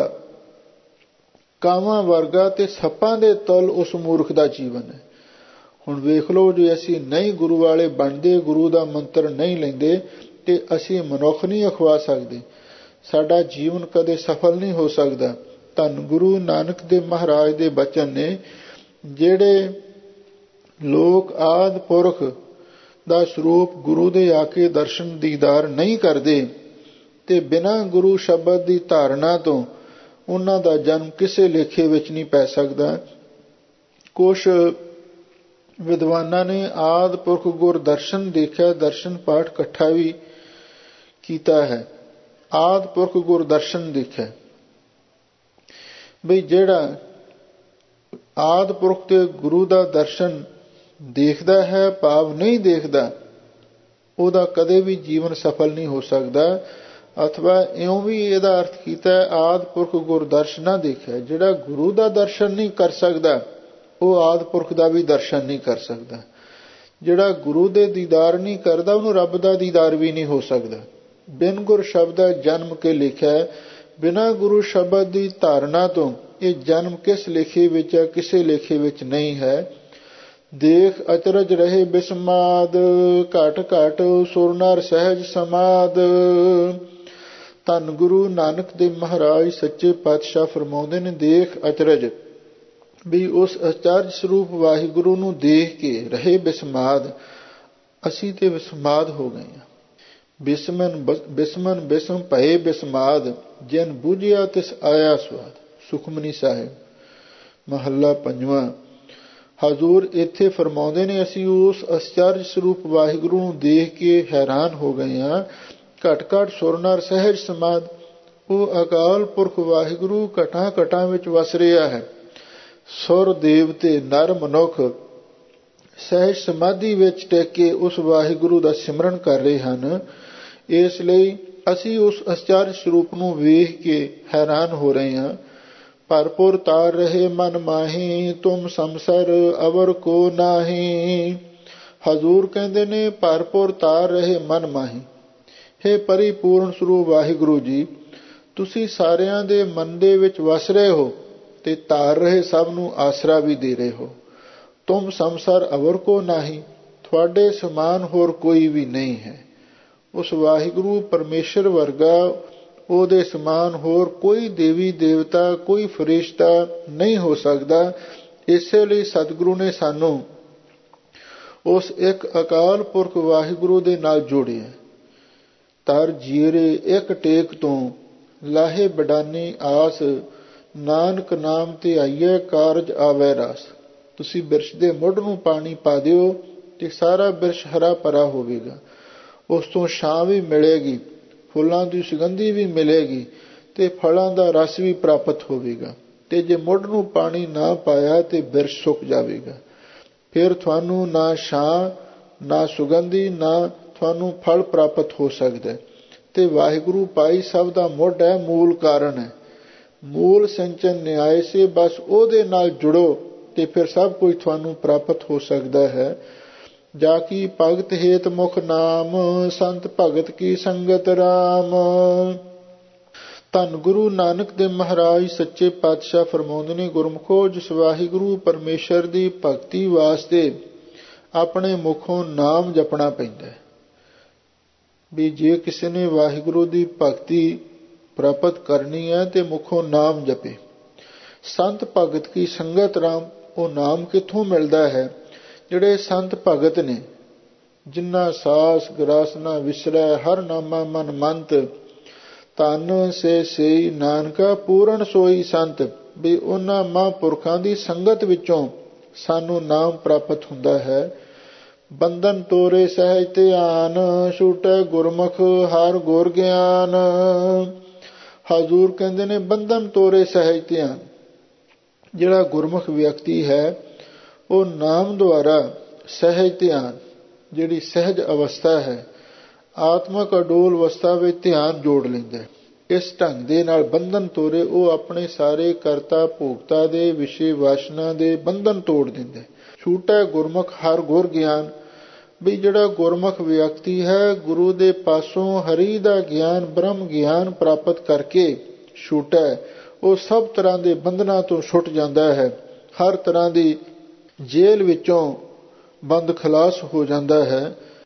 ਕਾਵਾਂ ਵਰਗਾ ਤੇ ਸੱਪਾਂ ਦੇ ਤਲ ਉਸ ਮੂਰਖ ਦਾ ਜੀਵਨ ਹੈ। ਹੁਣ ਵੇਖ ਲਓ, ਜੇ ਅਸੀਂ ਨਹੀਂ ਗੁਰੂ ਵਾਲੇ ਬਣਦੇ, ਗੁਰੂ ਦਾ ਮੰਤਰ ਨਹੀਂ ਲੈਂਦੇ, ਤੇ ਅਸੀਂ ਮਨੁੱਖ ਨਹੀਂ ਅਖਵਾ ਸਕਦੇ, ਸਾਡਾ ਜੀਵਨ ਕਦੇ ਸਫਲ ਨਹੀਂ ਹੋ ਸਕਦਾ। ਧੰਨ ਗੁਰੂ ਨਾਨਕ ਦੇਵ ਮਹਾਰਾਜ ਦੇ ਬਚਨ ਨੇ, ਜਿਹੜੇ ਲੋਕ ਆਦਿ ਪੁਰਖ ਦਾ ਸਰੂਪ ਗੁਰੂ ਦੇ ਆ ਕੇ ਦਰਸ਼ਨ ਦੀਦਾਰ ਨਹੀਂ ਕਰਦੇ ਤੇ ਬਿਨਾਂ ਗੁਰੂ ਸ਼ਬਦ ਦੀ ਧਾਰਨਾ ਤੋਂ ਉਹਨਾਂ ਦਾ ਜਨਮ ਕਿਸੇ ਲੇਖੇ ਵਿੱਚ ਨਹੀਂ ਪੈ ਸਕਦਾ। ਕੁਛ ਵਿਦਵਾਨਾਂ ਨੇ ਆਦਿ ਪੁਰਖ ਗੁਰ ਦਰਸ਼ਨ ਦੇਖਿਆ, ਦਰਸ਼ਨ ਪਾਠ ਇਕੱਠਾ ਵੀ ਕੀਤਾ ਹੈ। ਆਦਿ ਪੁਰਖ ਗੁਰ ਦਰਸ਼ਨ ਦੇਖਿਆ, ਬਈ ਜਿਹੜਾ ਆਦਿ ਪੁਰਖ ਤੇ ਗੁਰੂ ਦਾ ਦਰਸ਼ਨ ਦੇਖਦਾ ਹੈ, ਭਾਵ ਨਹੀਂ ਦੇਖਦਾ, ਉਹਦਾ ਕਦੇ ਵੀ ਜੀਵਨ ਸਫਲ ਨਹੀਂ ਹੋ ਸਕਦਾ। ਅਥਵਾ ਇਉਂ ਵੀ ਇਹਦਾ ਅਰਥ ਕੀਤਾ, ਆਦਿ ਪੁਰਖ ਗੁਰ ਦਰਸ਼ਨ ਨਾ ਦੇਖਿਆ। ਜਿਹੜਾ ਗੁਰੂ ਦਾ ਦਰਸ਼ਨ ਨਹੀਂ ਕਰ ਸਕਦਾ, ਉਹ ਆਦਿ ਪੁਰਖ ਦਾ ਵੀ ਦਰਸ਼ਨ ਨਹੀਂ ਕਰ ਸਕਦਾ। ਜਿਹੜਾ ਗੁਰੂ ਦੇ ਦੀਦਾਰ ਨਹੀਂ ਕਰਦਾ, ਉਹਨੂੰ ਰੱਬ ਦਾ ਦੀਦਾਰ ਵੀ ਨਹੀਂ ਹੋ ਸਕਦਾ। ਬਿਨ ਗੁਰ ਸ਼ਬਦਾ ਜਨਮ ਕੇ ਲਿਖਿਆ, ਬਿਨਾਂ ਗੁਰੂ ਸ਼ਬਦ ਦੀ ਧਾਰਨਾ ਤੋਂ ਇਹ ਜਨਮ ਕਿਸ ਲੇਖੇ ਵਿੱਚ ਹੈ? ਕਿਸੇ ਲੇਖੇ ਵਿੱਚ ਨਹੀਂ ਹੈ। ਦੇਖ ਅਚਰਜ ਰਹੇ ਬਿਸਮਾਦ, ਘਟ ਘਟ ਸੁਰ ਨਰ ਸਹਿਜ ਸਮਾਦ। ਧੰਨ ਗੁਰੂ ਨਾਨਕ ਦੇਵ ਮਹਾਰਾਜ ਸੱਚੇ ਪਾਤਸ਼ਾਹ ਫਰਮਾਉਂਦੇ ਨੇ, ਦੇਖ ਅਚਰਜ, ਵੀ ਉਸ ਅਚਰਜ ਸਰੂਪ ਵਾਹਿਗੁਰੂ ਨੂੰ ਦੇਖ ਕੇ ਰਹੇ ਬਿਸਮਾਦ, ਅਸੀਂ ਤੇ ਬਿਸਮਾਦ ਹੋ ਗਏ ਹਾਂ। ਬਿਸਮਨ ਬਿਸਮ ਭਏ ਬਿਸਮਾਦ, ਜਿਨ ਬੁਝਿਆ ਤਿਸ ਆਇਆ ਸਵਾਦ। ਸੁਖਮਨੀ ਸਾਹਿਬ ਮਹੱਲਾ 5। ਹਜ਼ੂਰ ਇੱਥੇ ਫਰਮਾਉਂਦੇ ਨੇ, ਅਸੀਂ ਉਸ ਅਚਰਜ ਸਰੂਪ ਵਾਹਿਗੁਰੂ ਨੂੰ ਦੇਖ ਕੇ ਹੈਰਾਨ ਹੋ ਗਏ ਹਾਂ। ਘਟ ਘਟ ਸੁਰ ਨਰ ਸਹਿਜ ਸਮਾਦ, ਉਹ ਅਕਾਲ ਪੁਰਖ ਵਾਹਿਗੁਰੂ ਘਟਾਂ ਘਟਾਂ ਵਿੱਚ ਵਸ ਰਿਹਾ ਹੈ। ਸੁਰ ਦੇਵਤੇ ਨਰ ਮਨੁੱਖ ਸਹਿਜ ਸਮਾਧੀ ਵਿੱਚ ਟਿਕ ਕੇ ਉਸ ਵਾਹਿਗੁਰੂ ਦਾ ਸਿਮਰਨ ਕਰ ਰਹੇ ਹਨ। ਇਸ ਲਈ ਅਸੀਂ ਉਸ ਅਚਰਜ ਸਰੂਪ ਨੂੰ ਵੇਖ ਕੇ ਹੈਰਾਨ ਹੋ ਰਹੇ ਹਾਂ। ਭਰਪੁਰ ਤਾਰ ਰਹੇ ਮਨ ਮਾਹੀ, ਤੁਮ ਸੰਸਰ ਅਵਰ ਕੋ ਨਾਹੀ। ਹਜ਼ੂਰ ਕਹਿੰਦੇ ਨੇ, ਭਰਪੁਰ ਤਾਰ ਰਹੇ ਮਨ ਮਾਹੀ, ਹੇ ਪਰਿਪੂਰਨ ਸਰੂਪ ਵਾਹਿਗੁਰੂ ਜੀ, ਤੁਸੀਂ ਸਾਰਿਆਂ ਦੇ ਮਨ ਦੇ ਵਿੱਚ ਵਸ ਰਹੇ ਹੋ ਤੇ ਤਾਰ ਰਹੇ ਸਭ ਨੂੰ ਆਸਰਾ ਵੀ ਦੇ ਰਹੇ ਹੋ। ਤੁਮ ਸੰਸਰ ਅਵਰ ਕੋ ਨਾਹੀ, ਤੁਹਾਡੇ ਸਮਾਨ ਹੋਰ ਕੋਈ ਵੀ ਨਹੀਂ ਹੈ। ਉਸ ਵਾਹਿਗੁਰੂ ਪਰਮੇਸ਼ਰ ਵਰਗਾ, ਉਹਦੇ ਸਮਾਨ ਹੋਰ ਕੋਈ ਦੇਵੀ ਦੇਵਤਾ, ਕੋਈ ਫਰਿਸ਼ਤਾ ਨਹੀਂ ਹੋ ਸਕਦਾ। ਇਸੇ ਲਈ ਸਤਿਗੁਰੂ ਨੇ ਸਾਨੂੰ ਉਸ ਇੱਕ ਅਕਾਲ ਪੁਰਖ ਵਾਹਿਗੁਰੂ ਦੇ ਨਾਲ ਜੋੜਿਆ। ਤਰ ਜੀਰੇ ਇੱਕ ਟੇਕ ਤੋਂ ਲਾਹੇ ਬਡਾਨੀ ਆਸ, ਨਾਨਕ ਨਾਮ ਤੇ ਆਈਏ ਕਾਰਜ ਆਵੈ ਰਾਸ। ਤੁਸੀਂ ਬਿਰਛ ਦੇ ਮੁੱਢ ਨੂੰ ਪਾਣੀ ਪਾ ਦਿਓ ਤੇ ਸਾਰਾ ਬਿਰਛ ਹਰਾ ਭਰਾ ਹੋਵੇਗਾ। ਉਸ ਤੋਂ ਛਾਂ ਵੀ ਮਿਲੇਗੀ, ਫੁੱਲਾਂ ਦੀ ਸੁਗੰਧੀ ਵੀ ਮਿਲੇਗੀ ਤੇ ਫਲਾਂ ਦਾ ਰਸ ਵੀ ਪ੍ਰਾਪਤ ਹੋਵੇਗਾ। ਤੇ ਜੇ ਮੁੱਢ ਨੂੰ ਪਾਣੀ ਨਾ ਪਾਇਆ ਤੇ ਬਿਰਛ ਸੁੱਕ ਜਾਵੇਗਾ। ਫਿਰ ਤੁਹਾਨੂੰ ਨਾ ਛਾਂ, ਨਾ ਸੁਗੰਧੀ, ਨਾ ਤੁਹਾਨੂੰ ਫਲ ਪ੍ਰਾਪਤ ਹੋ ਸਕਦਾ। ਤੇ ਵਾਹਿਗੁਰੂ ਪਾਈ ਸਭ ਦਾ ਮੁੱਢ ਹੈ, ਮੂਲ ਕਾਰਨ ਹੈ। ਮੂਲ ਸਿੰਚਨ ਨਿਆਏ ਸੇ, ਬਸ ਉਹਦੇ ਨਾਲ ਜੁੜੋ ਤੇ ਫਿਰ ਸਭ ਕੁਝ ਤੁਹਾਨੂੰ ਪ੍ਰਾਪਤ ਹੋ ਸਕਦਾ ਹੈ। ਜਾ ਕੀ ਭਗਤ ਹੇਤ ਮੁਖ ਨਾਮ, ਸੰਤ ਭਗਤ ਕੀ ਸੰਗਤ ਰਾਮ। ਧੰਨ ਗੁਰੂ ਨਾਨਕ ਦੇਵ ਮਹਾਰਾਜ ਸੱਚੇ ਪਾਤਸ਼ਾਹ ਫਰਮਾਉਂਦੇ ਨੇ, ਗੁਰਮੁਖੋ, ਜਿਸ ਵਾਹਿਗੁਰੂ ਪਰਮੇਸ਼ਰ ਦੀ ਭਗਤੀ ਵਾਸਤੇ ਆਪਣੇ ਮੁਖੋਂ ਨਾਮ ਜਪਣਾ ਪੈਂਦਾ ਹੈ। ਵੀ ਜੇ ਕਿਸੇ ਨੇ ਵਾਹਿਗੁਰੂ ਦੀ ਭਗਤੀ ਪ੍ਰਾਪਤ ਕਰਨੀ ਹੈ ਤੇ ਮੁਖੋਂ ਨਾਮ ਜਪੇ। ਸੰਤ ਭਗਤ ਕੀ ਸੰਗਤ ਰਾਮ, ਉਹ ਨਾਮ ਕਿੱਥੋਂ ਮਿਲਦਾ ਹੈ? ਜਿਹੜੇ ਸੰਤ ਭਗਤ ਨੇ, ਜਿਨ੍ਹਾਂ ਸਾਸ ਗਰਾਸ ਨਾ ਵਿਸਰੈ, ਹਰ ਨਾਮਾ ਮਨ ਮੰਤ, ਧਨ ਸੇ ਸੇਈ ਨਾਨਕਾ ਪੂਰਨ ਸੋਈ ਸੰਤ। ਵੀ ਉਹਨਾਂ ਮਹਾਂਪੁਰਖਾਂ ਦੀ ਸੰਗਤ ਵਿੱਚੋਂ ਸਾਨੂੰ ਨਾਮ ਪ੍ਰਾਪਤ ਹੁੰਦਾ ਹੈ। ਬੰਧਨ ਤੋਰੇ ਸਹਿਜ ਧਿਆਨ, ਛੂਟੈ ਗੁਰਮੁਖ ਹਰ ਗੁਰ ਗਿਆਨ। ਹਜ਼ੂਰ ਕਹਿੰਦੇ ਨੇ ਬੰਧਨ ਤੋਰੇ ਸਹਿਜ ਧਿਆਨ। ਜਿਹੜਾ ਗੁਰਮੁਖ ਵਿਅਕਤੀ ਹੈ ਉਹ ਨਾਮ ਦੁਆਰਾ ਸਹਿਜ ਧਿਆਨ, ਜਿਹੜੀ ਸਹਿਜ ਅਵਸਥਾ ਹੈ, ਆਤਮਕ ਅਡੋਲ ਅਵਸਥਾ ਵਿੱਚ ਧਿਆਨ ਜੋੜ ਲੈਂਦਾ ਹੈ। ਇਸ ਢੰਗ ਦੇ ਨਾਲ ਬੰਧਨ ਤੋਰੇ, ਉਹ ਆਪਣੇ ਸਾਰੇ ਕਰਤਾ ਭੋਗਤਾ ਦੇ ਵਿਸ਼ੇ ਵਾਸ਼ਨਾ ਦੇ ਬੰਧਨ ਤੋੜ ਦਿੰਦਾ। ਛੂਟੈ ਗੁਰਮੁਖ ਹਰ ਗੁਰ ਗਿਆਨ, ਵੀ ਜਿਹੜਾ ਗੁਰਮੁਖ ਵਿਅਕਤੀ ਹੈ ਗੁਰੂ ਦੇ ਪਾਸੋਂ ਹਰੀ ਦਾ ਗਿਆਨ, ਬ੍ਰਹਮ ਗਿਆਨ ਪ੍ਰਾਪਤ ਕਰਕੇ ਛੂਟੈ, ਉਹ ਸਭ ਤਰ੍ਹਾਂ ਦੇ ਬੰਧਨਾਂ ਤੋਂ ਛੁੱਟ ਜਾਂਦਾ ਹੈ। ਹਰ ਤਰ੍ਹਾਂ ਦੀ ਜੇਲ੍ਹ ਵਿੱਚੋਂ ਬੰਦ ਖਲਾਸ ਹੋ ਜਾਂਦਾ ਹੈ।